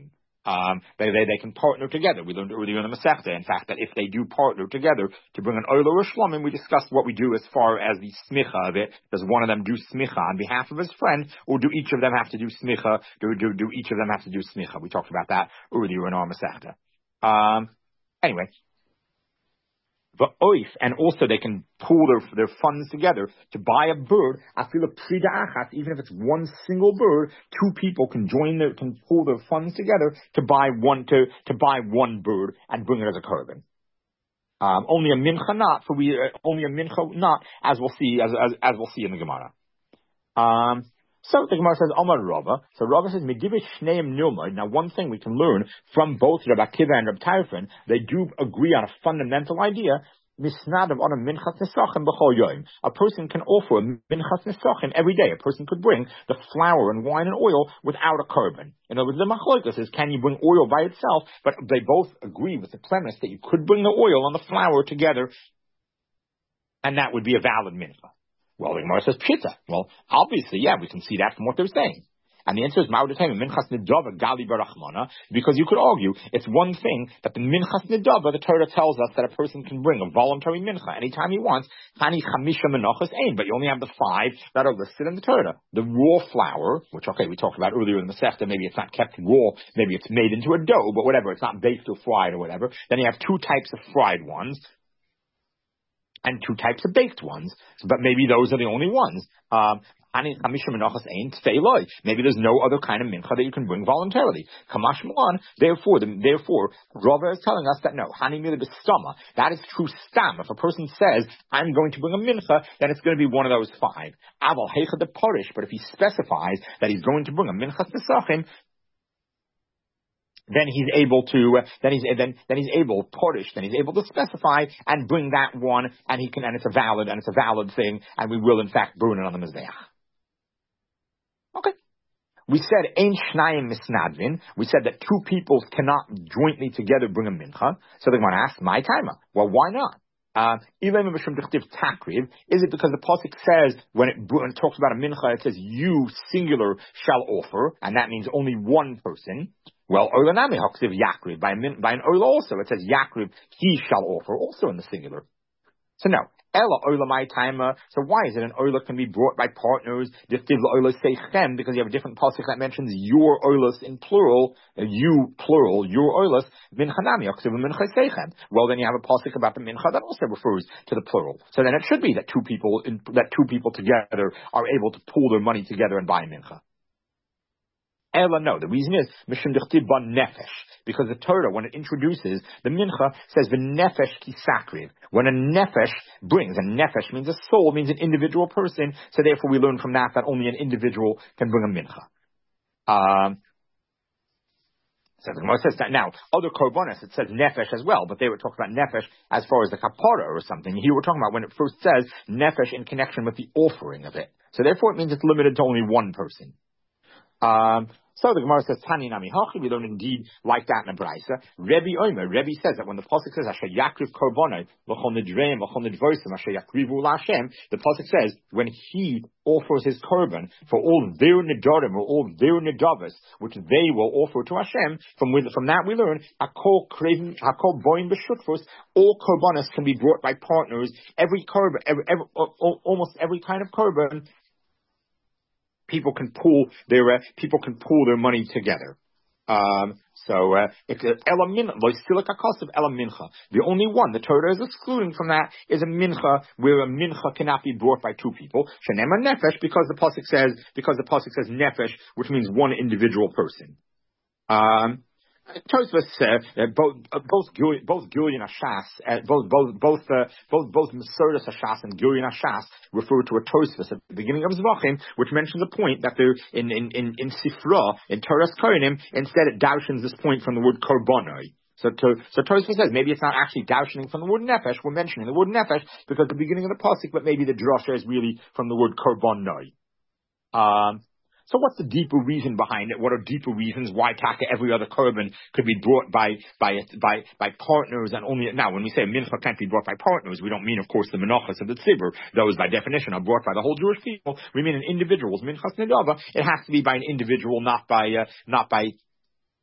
Um, they, they, they can partner together. We learned earlier in the Masechta, in fact, that if they do partner together to bring an oil or a shlomim, we discussed what we do as far as the smicha of it. Does one of them do smicha on behalf of his friend, or do each of them have to do smicha? Do, do, do each of them have to do smicha? We talked about that earlier in our Masechta. Um, anyway. But oif, and also they can pool their, their funds together to buy a bird. I feel a prida achat, even if it's one single bird, two people can join their, can pool their funds together to buy one, to, to buy one bird and bring it as a korban. Um, only a mincha not, for we, uh, only a mincha not, as we'll see, as, as, as we'll see in the Gemara. Um, So the Gemara says, Omar Rava. So Rava says, Medivish Shneim Nilmod. Now, one thing we can learn from both Rabbi Akiva and Rabbi Tarfon, they do agree on a fundamental idea. Misnadav on a minchas nesachim b'chol yom. A person can offer a minchas nesachim every day. A person could bring the flour and wine and oil without a korban. In other words, the machlokas is, can you bring oil by itself? But they both agree with the premise that you could bring the oil and the flour together, and that would be a valid mincha. Well, the Gemara says pshita. Well, obviously, yeah, we can see that from what they're saying. And the answer is ma'udatayim minchas nidava gali barachmana, because you could argue it's one thing that the minchas nidava, the Torah tells us that a person can bring a voluntary mincha anytime he wants. Hani chamisha menachas ein, but you only have the five that are listed in the Torah. The raw flour, which okay, we talked about earlier in the Masechta, maybe it's not kept raw, maybe it's made into a dough, but whatever, it's not baked or fried or whatever. Then you have two types of fried ones and two types of baked ones, but maybe those are the only ones. Um, maybe there's no other kind of mincha that you can bring voluntarily. Kamash Milan, therefore, the, therefore, Rava is telling us that no, hani mila b'stama, that is true stam. If a person says, I'm going to bring a mincha, then it's going to be one of those five. Aval heicha de parish, but if he specifies that he's going to bring a minchas nesachim, then he's able to, uh, then he's, then, then he's able, Porish, then he's able to specify and bring that one, and he can, and it's a valid, and it's a valid thing, and we will in fact burn it on the Mizbeach. Okay. We said, Ein Shnayim Misnadvin. We said that two people cannot jointly together bring a mincha. So they're going to ask, my timer. Well, why not? Uh, is it because the pasuk says, when it, when it talks about a mincha, it says, you singular shall offer, and that means only one person. Well, Olanami Haksiv Yakriv, by, by an Ola also, it says Yakriv, he shall offer, also in the singular. So now, Ella Olamai Timer, so why is it an Ola can be brought by partners? Because you have a different pasuk that mentions your Olas in plural, uh, you plural, your Olas, Minchanami Haksiv Mincha Seichem. Well, then you have a pasuk about the Mincha that also refers to the plural. So then it should be that two people, in, that two people together are able to pool their money together and buy a Mincha. Ella, no. The reason is Mishum Dichtib Ban Nefesh, because the Torah, when it introduces the mincha, says the Nefesh ki sakriv. When a Nefesh brings, and Nefesh means a soul, means an individual person. So therefore, we learn from that that only an individual can bring a mincha. Um, so the Gemara says that now other korbanos it says Nefesh as well, but they were talking about Nefesh as far as the kapara or something. Here we're talking about when it first says Nefesh in connection with the offering of it. So therefore, it means it's limited to only one person. Um, so the Gemara says, Tani Nami Hachi, we don't indeed like that in a Braisa. Rebbe Omer, Rebbe says that when the pasuk says, Asher Yakriv Korbonai, V'chol Nidreim, V'chol Nidvosim, Asher Yakrivu L'Hashem, the pasuk says, when he offers his korban for all their nidorim, or all their nidavas, which they will offer to Hashem, from, with, from that we learn, Akol Krevim, Akol Boim B'Shutfus, all korbanos can be brought by partners, every korban, every, every, almost every kind of korban, people can pool their uh, people can pool their money together. Um, so uh, it's ela mincha, ela mincha. The only one the Torah is excluding from that is a mincha, where a mincha cannot be brought by two people. Shenema nefesh, because the pasuk says because the pasuk says nefesh, which means one individual person. Um, Tosfos uh, both uh, both Gil, both Gilyon Hashas uh, both both both uh, both both Masordas Hashas and Gilyon Hashas refer to a Tosfos at the beginning of Zvachim, which mentions a point that there in in in, in Sifra in Toras Kohanim, instead it darshans this point from the word Korbonoi. So to, so Tosfos says maybe it's not actually darshaning from the word nefesh. We're mentioning the word nefesh because at the beginning of the pasuk, but maybe the drasha is really from the word Korbonoi. Um. So what's the deeper reason behind it? What are deeper reasons why taka every other korban could be brought by by by by partners and only now when we say mincha can't be brought by partners, we don't mean of course the menachos of the tzibur. Those by definition are brought by the whole Jewish people. We mean an individuals. Minchas nedava, it has to be by an individual, not by uh, not by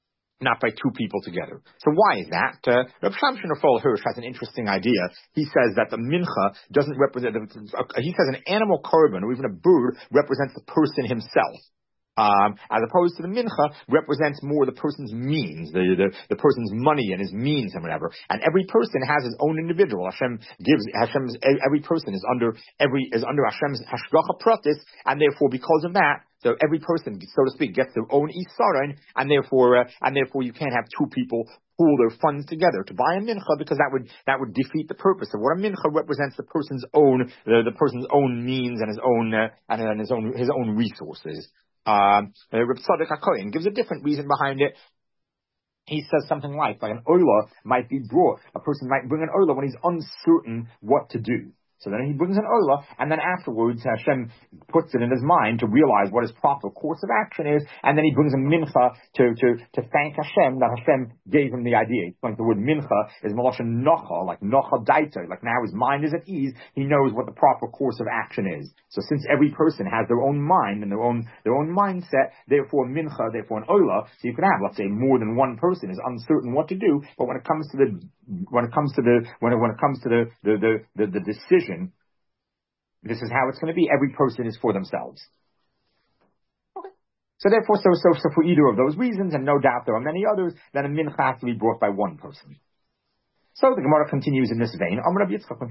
not by two people together. So why is that? Uh, Reb Shamshon Rafal Hirsch has an interesting idea. He says that the mincha doesn't represent, he says an animal korban or even a bird represents the person himself. Um, as opposed to the mincha represents more the person's means, the, the the person's money and his means and whatever. And every person has his own individual. Hashem gives Hashem's every person is under every is under Hashem's hashgacha pratis, and therefore because of that, so every person, so to speak, gets their own isaron, and therefore uh, and therefore you can't have two people pool their funds together to buy a mincha, because that would that would defeat the purpose of what a mincha represents, the person's own the, the person's own means and his own uh, and, and his own his own resources. Um, Reb Tzadok HaKohen gives a different reason behind it. He says something like, like an oila might be brought, a person might bring an oila when he's uncertain what to do. So then he brings an oila, and then afterwards Hashem puts it in his mind to realize what his proper course of action is, and then he brings a mincha to to to thank Hashem that Hashem gave him the idea. Like the word mincha is maloshan nocha, like nocha daita, like now his mind is at ease, he knows what the proper course of action is. So since every person has their own mind and their own their own mindset, therefore mincha, therefore an oila, so you can have, let's say, more than one person is uncertain what to do, but when it comes to the when it comes to the when it, when it comes to the the the, the, the decision, this is how it's going to be. Every person is for themselves. Okay. So therefore, so, so, so for either of those reasons, and no doubt there are many others, then a mincha has to be brought by one person. So the Gemara continues in this vein. Why is the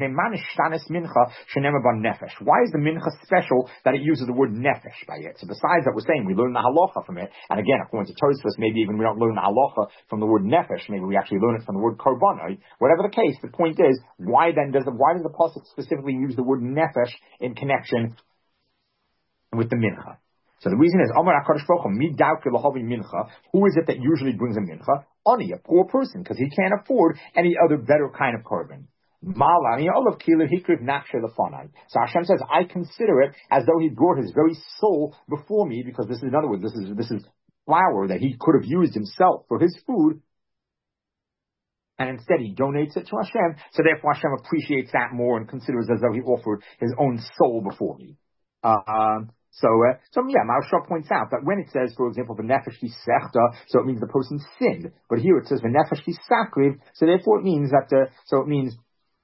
mincha special that it uses the word nefesh by it? So besides that, we're saying we learn the halacha from it, and again, according to Tosfos, maybe even we don't learn the halacha from the word nefesh. Maybe we actually learn it from the word korbanai. Whatever the case, the point is, why then does the, why does the pasuk specifically use the word nefesh in connection with the mincha? So the reason is, Amar HaKadosh Baruch Hu, midauke lahavi mincha. Who is it that usually brings a mincha? Ani, a poor person, because he can't afford any other better kind of korban. Malani olav kilu hikriv nafshe lefanai. So Hashem says, I consider it as though he brought his very soul before me, because this is, in other words, this is this is flour that he could have used himself for his food, and instead he donates it to Hashem. So therefore Hashem appreciates that more and considers as though he offered his own soul before me. Uh, um, So, uh, so yeah, Maharsha points out that when it says, for example, the nefesh sechta, so it means the person sinned. But here it says the nefesh sakriv, so therefore it means that, uh, so it means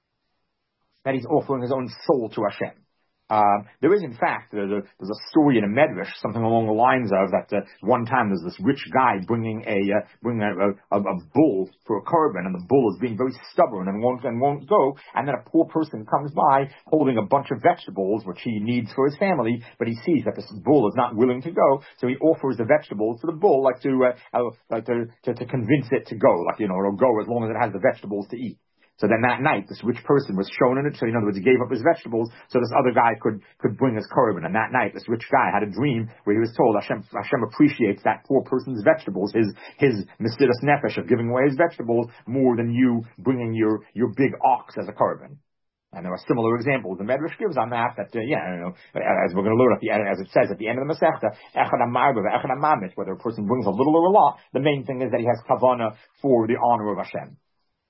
that he's offering his own soul to Hashem. Um, there is, in fact, there's a, there's a story in a medrash, something along the lines of that. Uh, one time, there's this rich guy bringing a uh, bringing a, a, a bull for a korban, and the bull is being very stubborn and won't and won't go. And then a poor person comes by holding a bunch of vegetables, which he needs for his family, but he sees that this bull is not willing to go, so he offers the vegetables to the bull, like to uh, uh, like to, to to convince it to go, like you know, it'll go as long as it has the vegetables to eat. So then that night, this rich person was shown in it. So in other words, he gave up his vegetables so this other guy could, could bring his korban. And that night, this rich guy had a dream where he was told Hashem, Hashem appreciates that poor person's vegetables, his, his mesiras nefesh of giving away his vegetables more than you bringing your, your big ox as a korban. And there are similar examples the Medrash gives on that, that, uh, yeah, you know, as we're going to learn at the end, as it says at the end of the Masechta, Echad HaMarba, Echad HaMamit, whether a person brings a little or a lot, the main thing is that he has kavanah for the honor of Hashem.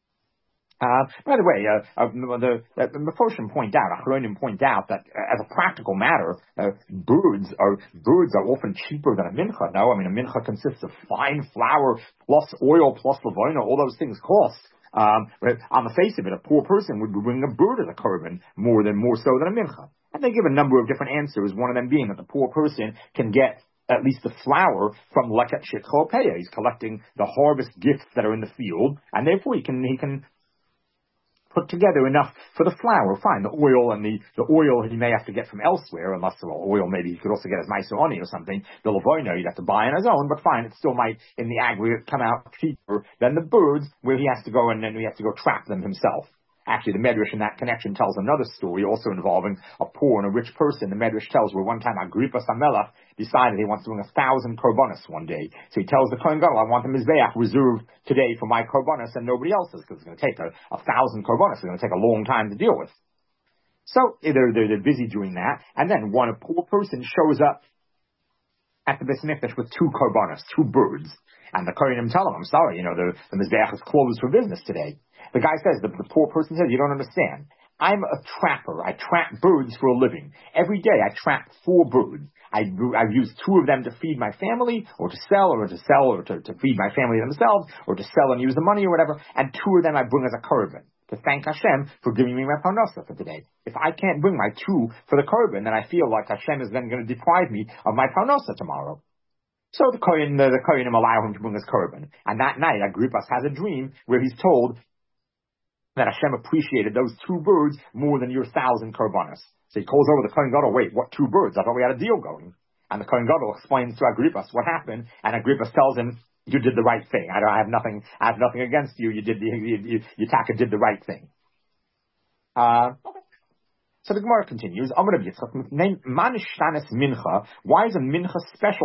Uh, by the way, uh, uh, the, the, the Mefoshim point out, Achronim point out that uh, as a practical matter, uh, birds are birds are often cheaper than a mincha. No, I mean a mincha consists of fine flour plus oil plus levona. All those things cost. Um, but on the face of it, a poor person would be bringing a bird as a korban more than more so than a mincha. And they give a number of different answers. One of them being that the poor person can get at least the flour from leket shikho peya. He's collecting the harvest gifts that are in the field, and therefore he can he can. put together enough for the flour. Fine, the oil and the, the oil he may have to get from elsewhere, unless the well, oil maybe he could also get as maisoni or something. The lavono he'd have to buy on his own, but fine, it still might, in the aggregate, come out cheaper than the birds, where he has to go and then he has to go trap them himself. Actually, the Medrash in that connection tells another story, also involving a poor and a rich person. The Medrash tells where one time Agrippas HaMelech decided he wants to bring a thousand korbanos one day. So he tells the Kohen Gadol, I want the Mizbeach reserved today for my korbanos and nobody else's, because it's going to take a, a thousand korbanos. It's going to take a long time to deal with. So they're, they're, they're busy doing that. And then one a poor person shows up at the Beis Mikdash with two korbanos, two birds. And the Kohanim tell him, I'm sorry, you know, the, the Mizbeach is closed for business today. The guy says, the, the poor person says, you don't understand. I'm a trapper. I trap birds for a living. Every day I trap four birds. I, I've used two of them to feed my family, or to sell, or to sell, or to, to feed my family themselves, or to sell and use the money or whatever, and two of them I bring as a korban, to thank Hashem for giving me my parnasa for today. If I can't bring my two for the korban, then I feel like Hashem is then going to deprive me of my parnasa tomorrow. So the Kohen, the, the Kohenim allow him to bring his korban. And that night, Agrippas has a dream where he's told that Hashem appreciated those two birds more than your thousand korbanos. So he calls over the Kohen Gadol, wait, what two birds? I thought we had a deal going. And the Kohen Gadol explains to Agrippas what happened, and Agrippas tells him, you did the right thing. I, don't, I have nothing, I have nothing against you. You did the, you, you, you Taka did the right thing. Uh, okay. So the Gemara continues. Why is a mincha special?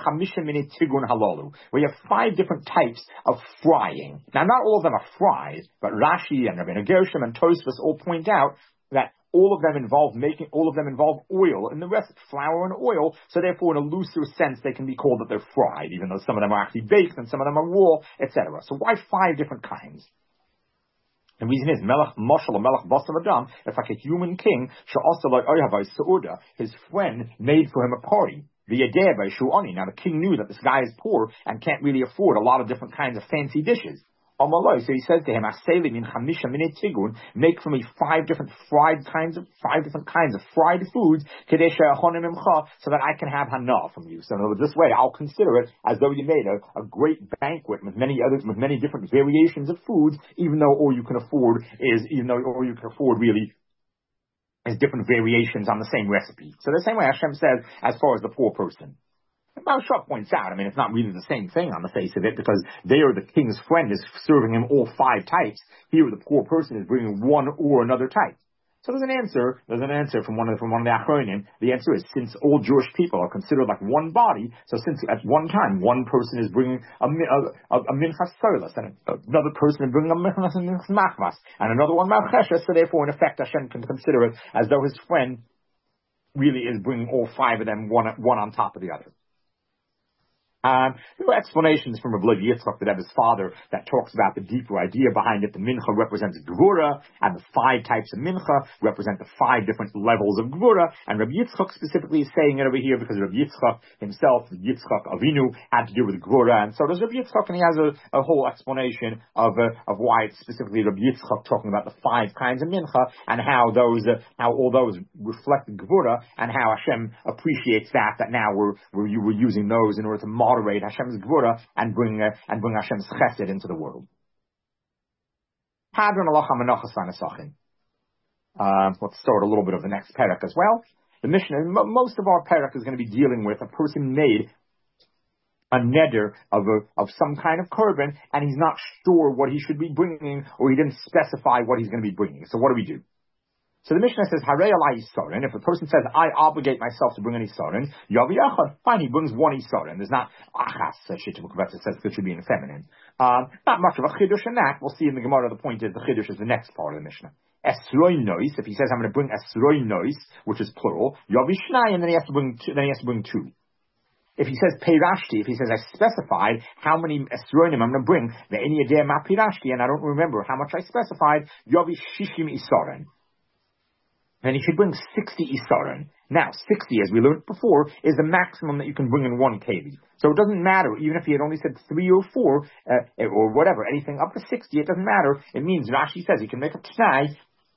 We have five different types of frying. Now, not all of them are fried, but Rashi and Rabbeinu Gershom and Tosfos all point out that all of them involve making, all of them involve oil, and the rest flour and oil. So therefore, in a looser sense, they can be called that they're fried, even though some of them are actually baked and some of them are raw, et cetera. So why five different kinds? The reason is, Melech Moshel or Melech Basar Adam, it's like a human king, his friend made for him a party. The Yadeh by Shu'ani. Now the king knew that this guy is poor and can't really afford a lot of different kinds of fancy dishes. So he says to him, make for me five different fried kinds of five different kinds of fried foods, so that I can have hana from you. So in other words, this way I'll consider it as though you made a, a great banquet with many others, with many different variations of foods, even though all you can afford is, even though all you can afford really is different variations on the same recipe. So the same way Hashem says as far as the poor person. Maharsha points out, I mean, it's not really the same thing on the face of it, because there the king's friend is serving him all five types. Here the poor person is bringing one or another type. So there's an answer, there's an answer from one of, from one of the Achronim. The answer is, since all Jewish people are considered like one body, so since at one time one person is bringing a, a, a, a minchas solas, and another person is bringing a minchas machmas, and another one macheshes, so therefore in effect Hashem can consider it as though his friend really is bringing all five of them one, one on top of the other. Um, there are explanations from Rav Levi Yitzchak, the Rebbe's father, that talks about the deeper idea behind it. The mincha represents Gvura, and the five types of mincha represent the five different levels of Gvura. And Rav Yitzchak specifically is saying it over here because Rav Yitzchak himself, Yitzchak Avinu, had to do with Gvura, and so does Rav Yitzchak, and he has a, a whole explanation of uh, of why it's specifically Rav Yitzchak talking about the five kinds of mincha, and how those uh, how all those reflect Gvura, and how Hashem appreciates that that now we're we're, we're using those in order to moderate Hashem's Gvura and bring uh, and bring Hashem's Chesed into the world. Hadron Alacha Menachas Vanasachin. Let's start a little bit of the next parak as well. The Mishnah, m- most of our parak is going to be dealing with a person made a neder of a, of some kind of korban, and he's not sure what he should be bringing, or he didn't specify what he's going to be bringing. So what do we do? So the Mishnah says, Harei alai Yisorin. If a person says, I obligate myself to bring an Yisorin, Yavi Echad, fine, he brings one Yisorin. There's not Achas, Shittimukvetz, it says it should be in the feminine. Um, not much of a Chiddush in that. We'll see in the Gemara, the point is, the Chiddush is the next part of the Mishnah. Esroi Nois, if he says, I'm going to bring Esroi Nois, which is plural, Yavi Shnai, and then he has to bring two, then he has to bring two. If he says Peirashti, if he says I specified how many Esroinim I'm going to bring, the Eni Yedeh Ma Peirashti, and I don't remember how much I specified, Yavi Shishim Yisorin. And he should bring sixty Isarin. Now, sixty, as we learned before, is the maximum that you can bring in one keli. So it doesn't matter, even if he had only said three or four, uh, or whatever, anything up to sixty, it doesn't matter. It means, Rashi says, he can make a t'nai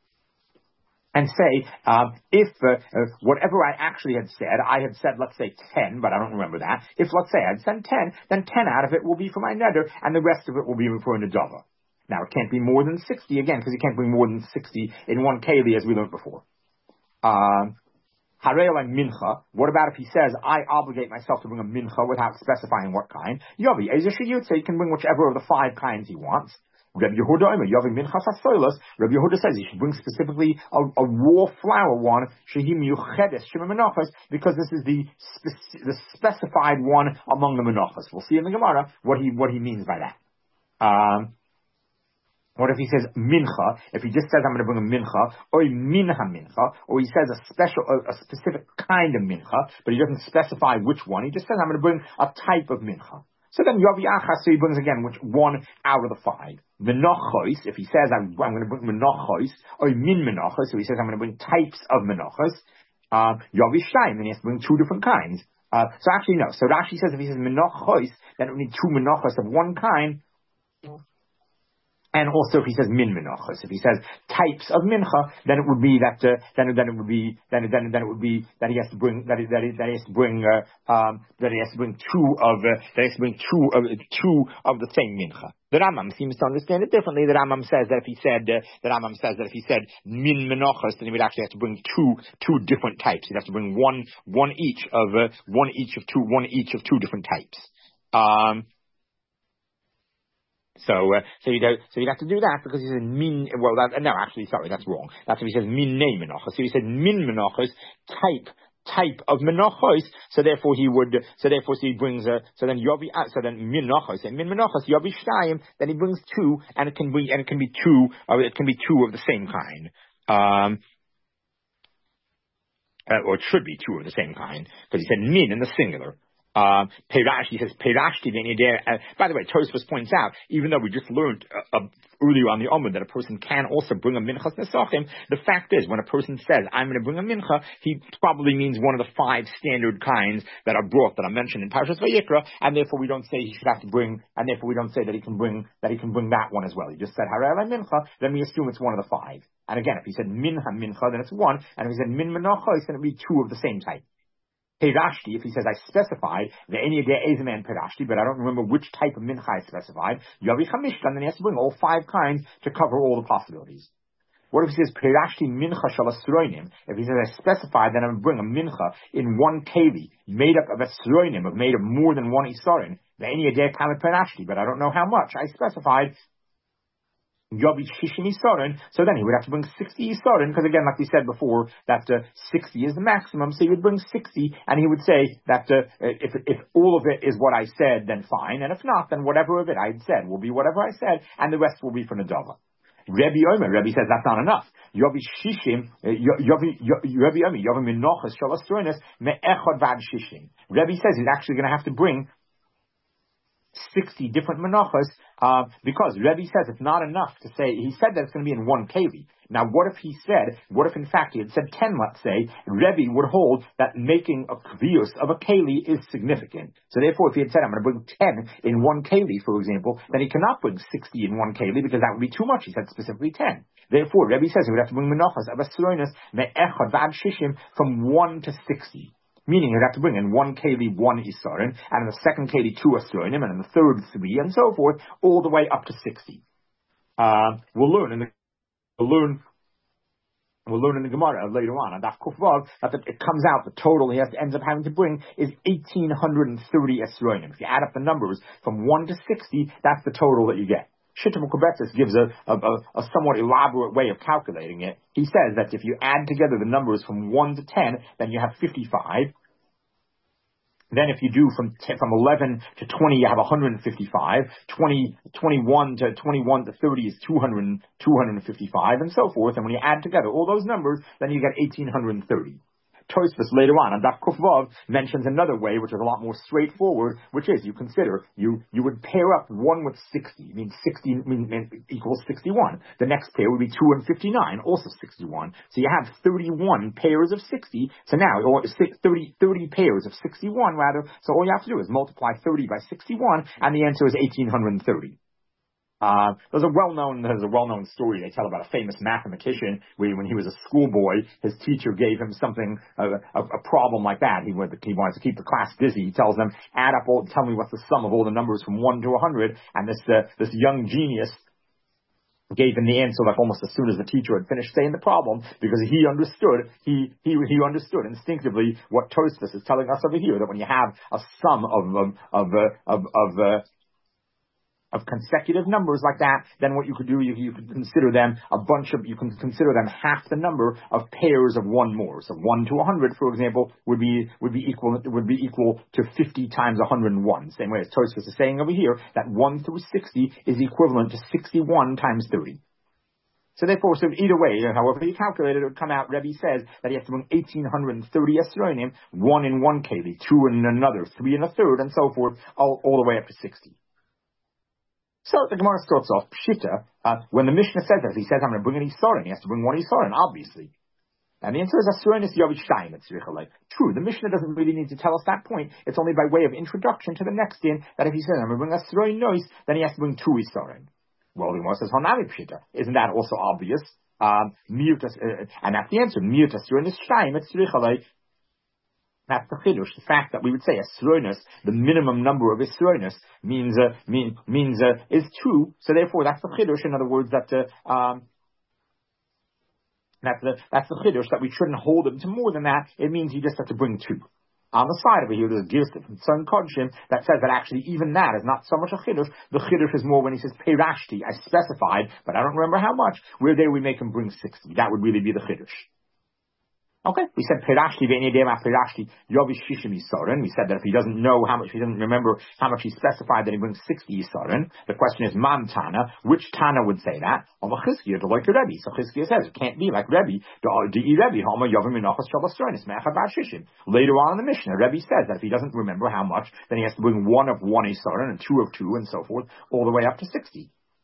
and say, uh, if uh, uh, whatever I actually had said, I had said, let's say ten, but I don't remember that. If, let's say, I had said ten, then ten out of it will be for my neder, and the rest of it will be for a nedava. Now, it can't be more than sixty, again, because you can't bring more than sixty in one keli, as we learned before. Um, Harei and mincha. What about if he says, I obligate myself to bring a mincha without specifying what kind? Yavi, Ezeshiyut, so he can bring whichever of the five kinds he wants. Rabbi Yehuda Omer, Yavi mincha sasolos. Rabbi Yehuda says he should bring specifically a, a raw flour one, shehim yuchedes shema menachos, because this is the speci- the specified one among the menachos. We'll see in the Gemara what he what he means by that. Um, What if he says mincha? If he just says I'm going to bring a mincha, or minha mincha, or he says a special, a, a specific kind of mincha, but he doesn't specify which one. He just says I'm going to bring a type of mincha. So then Yavi Achas, so he brings again which one out of the five. Menachos, if he says I'm, I'm going to bring menachos, or min menachos, so he says I'm going to bring types of menachos. Uh, Yavi Shtayim, then he has to bring two different kinds. Uh, so actually no. So Rashi says if he says Menochos, then it would need two Menochos of one kind. And also, if he says min menachos, if he says types of mincha, then it would be that uh, then then it would be then then then it would be that he has to bring that he, that he, that he has to bring uh, um, that he has to bring two of uh, that he has to bring two of two of the same mincha. The Rambam seems to understand it differently. The Rambam says that if he said uh, the Rambam says that if he said min menachos, then he would actually have to bring two two different types. He'd have to bring one one each of uh, one each of two one each of two different types. Um, So, uh, so you so you'd have to do that because he says min. Well, that, no, actually, sorry, that's wrong. That's what he says min ne menachos. So he said min menachos type type of menachos. So therefore he would. So therefore so he brings a. So then yovi. Uh, so then min menachos and min menachos yovi shtayim. Then he brings two, and it can be and it can be two. Or it can be two of the same kind. Um, uh, or it should be two of the same kind because he said min in the singular. Uh, Perash, he says, Perashti, uh, by the way, Tosfos points out, even though we just learned uh, uh, earlier on the Omud that a person can also bring a minchas nesachim, the fact is, when a person says, I'm going to bring a mincha, he probably means one of the five standard kinds that are brought, that are mentioned in Parshas Vayikra, and therefore we don't say he should have to bring, and therefore we don't say that he can bring, that he can bring that one as well. He just said, Harei mincha, then we assume it's one of the five. And again, if he said mincha mincha, then it's one, and if he said min menachos, then it would be two of the same type. Perashti, if he says I specified the any day Ezeman Perashti, but I don't remember which type of mincha I specified, Yavi Chamishtan, then he has to bring all five kinds to cover all the possibilities. What if he says Perashti mincha shalasroinim? If he says I specified, then I would bring a mincha in one keli, made up of esroinim, of made of more than one isarin, the any day Kamet Perashti, but I don't know how much I specified. Yobi Shishim Yisorin, so then he would have to bring sixty Yisorin, because again, like we said before, that uh, sixty is the maximum, so he would bring sixty, and he would say that uh, if if all of it is what I said, then fine, and if not, then whatever of it I said will be whatever I said, and the rest will be for Nadava. Rebbe Omer, Rebbe says that's not enough. Yobi Shishim, Yobi Rebbe Omer, Yobi Minochas Shalasroinis Me'echad Vad Shishim. Rebbe says he's actually going to have to bring sixty different menachos, uh, because Rebbe says it's not enough to say, he said that it's going to be in one keli. Now what if he said, what if in fact he had said ten, let's say, Rebbe would hold that making a kvius of a keli is significant. So therefore if he had said, I'm going to bring ten in one keli, for example, then he cannot bring sixty in one keli because that would be too much. He said specifically ten. Therefore Rebbe says he would have to bring menachos of asroinas me'echad vad shishim from one to sixty. Meaning you'd have to bring in one keli, one isarin, and in the second keli, two asroinim, and in the third, three, and so forth, all the way up to sixty. Uh, we'll learn in the we'll learn we'll learn in the Gemara later on on Daf Kuf Vav that it comes out the total he has to ends up having to bring is eighteen thirty asroinim. If you add up the numbers from one to sixty, that's the total that you get. Shittim Kubetzis gives a, a, a, a somewhat elaborate way of calculating it. He says that if you add together the numbers from one to ten, then you have fifty-five. Then if you do from ten, from eleven to twenty, you have one hundred fifty-five. twenty, twenty-one to twenty-one to thirty is two hundred, two hundred fifty-five, and so forth. And when you add together all those numbers, then you get eighteen thirty. Tosfos later on, on Daf Kuf Vav, mentions another way, which is a lot more straightforward, which is you consider, you, you would pair up one with sixty, means sixty mean, mean, equals sixty-one. The next pair would be two hundred fifty-nine, also sixty-one. So you have thirty-one pairs of sixty, so now, or thirty, thirty pairs of sixty-one rather, so all you have to do is multiply thirty by sixty-one, and the answer is eighteen thirty. Uh, there's a well-known, there's a well-known story they tell about a famous mathematician where when he was a schoolboy, his teacher gave him something, a, a, a problem like that. He wanted, he wanted to keep the class busy. He tells them, add up all, tell me what's the sum of all the numbers from one to a hundred. And this, uh, this young genius gave him the answer like almost as soon as the teacher had finished saying the problem, because he understood, he, he, he understood instinctively what Tosfos is telling us over here, that when you have a sum of, of, of, uh, of, of, uh, of consecutive numbers like that, then what you could do, you, you could consider them a bunch of, you can consider them half the number of pairs of one more. So one to a hundred, for example, would be, would be equal, would be equal to fifty times one hundred one. Same way as Tosfos is saying over here, that one through sixty is equivalent to sixty-one times thirty. So therefore, so either way, however you calculate it, it would come out, Rebbe says that he has to bring eighteen thirty esronim, one in one keli, two in another, three in a third, and so forth, all, all the way up to sixty. So the Gemara starts off, Pshita, uh, when the Mishnah says that, he says, I'm going to bring an Isarin, he has to bring one Isarin, obviously. And the answer is Asronis Yovish Shtayim Etzrichalei. True, the Mishnah doesn't really need to tell us that point. It's only by way of introduction to the next din that if he says, I'm going to bring Asroin then he has to bring two Isarin. Well, the Gemara says, Honami Pshita. Isn't that also obvious? Um, uh, and that's the answer. Miut Asronis Shtayim Etzrichalei. That's the chiddush. The fact that we would say Asronis, the minimum number of Asronis, means uh, mean, means uh, is two. So therefore, that's the chiddush. In other words, that uh, um, that's the that's the chiddush that we shouldn't hold him to more than that. It means you just have to bring two. On the side over here, there's a Girsa from Son Kodshim that says that actually even that is not so much a chiddush. The chiddush is more when he says Peirashti, I specified, but I don't remember how much. Where there we make him bring sixty. That would really be the chiddush. Okay, we said Perashti ve'nedema Perashti yovish shishim yisoren. We said that if he doesn't know how much, if he doesn't remember how much he specified, that he brings sixty yisoren. The question is, Man Tana, which Tana would say that? Of a Chizkiya, to like a Rebbe. So Chizkiya says it can't be like Rebbe. The Rebbe Homa Yovim Minachos Shabasronis Me'achavad Shishim. Later on in the Mishnah, Rebbe says that if he doesn't remember how much, then he has to bring one of one yisoren and two of two and so forth, all the way up to sixty.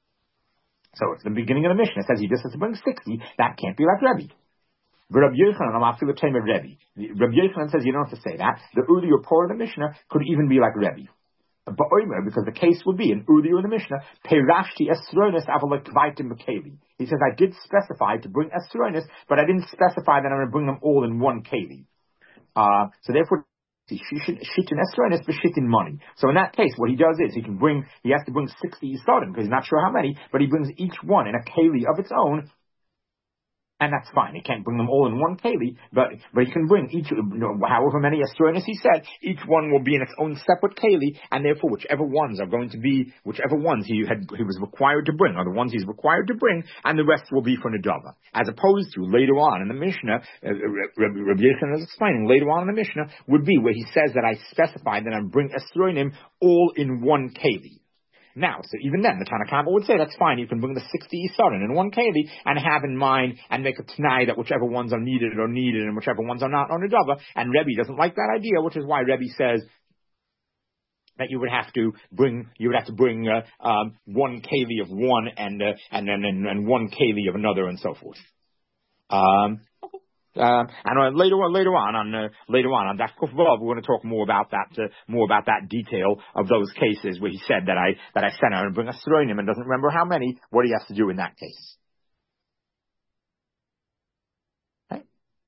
So it's the beginning of the Mishnah. It says he just has to bring sixty. That can't be like Rebbe. Rabbi Yochanan, Rabbi Yochanan says you don't have to say that. The earlier part of the Mishnah could even be like Rebbe. But because the case would be, in earlier in the Mishnah, Perashti Esronis Avalek Kvaitim Makeli. He says, I did specify to bring Esronis, but I didn't specify that I'm going to bring them all in one Keli. Uh, so therefore, Shittin Esronis b'shittin money. So in that case, what he does is he can bring, he has to bring sixty Yisodim, because he's not sure how many, but he brings each one in a Keli of its own. And that's fine. He can't bring them all in one keli, but but he can bring each, you know, however many astronis he said, each one will be in its own separate keli, and therefore whichever ones are going to be, whichever ones he had he was required to bring are the ones he's required to bring, and the rest will be for Nadava. As opposed to later on in the Mishnah, uh, Rabbi Yochanan is explaining later on in the Mishnah would be where he says that I specified that I'm bring astronim all in one keli. Now, so even then, the Tanna Kama would say that's fine. You can bring the sixty Yisarin in one keli and have in mind and make a t'nai that whichever ones are needed are needed and whichever ones are not are Nadava. And Rebbe doesn't like that idea, which is why Rebbe says that you would have to bring you would have to bring uh, um, one keli of one and uh, and then and, and one keli of another and so forth. Um, Uh, and uh, later on, later on, on uh, later on on Daf Kuf Vav, we're going to talk more about that, uh, more about that detail of those cases where he said that I that I sent out and bring a Sroinim and doesn't remember how many. What he has to do in that case.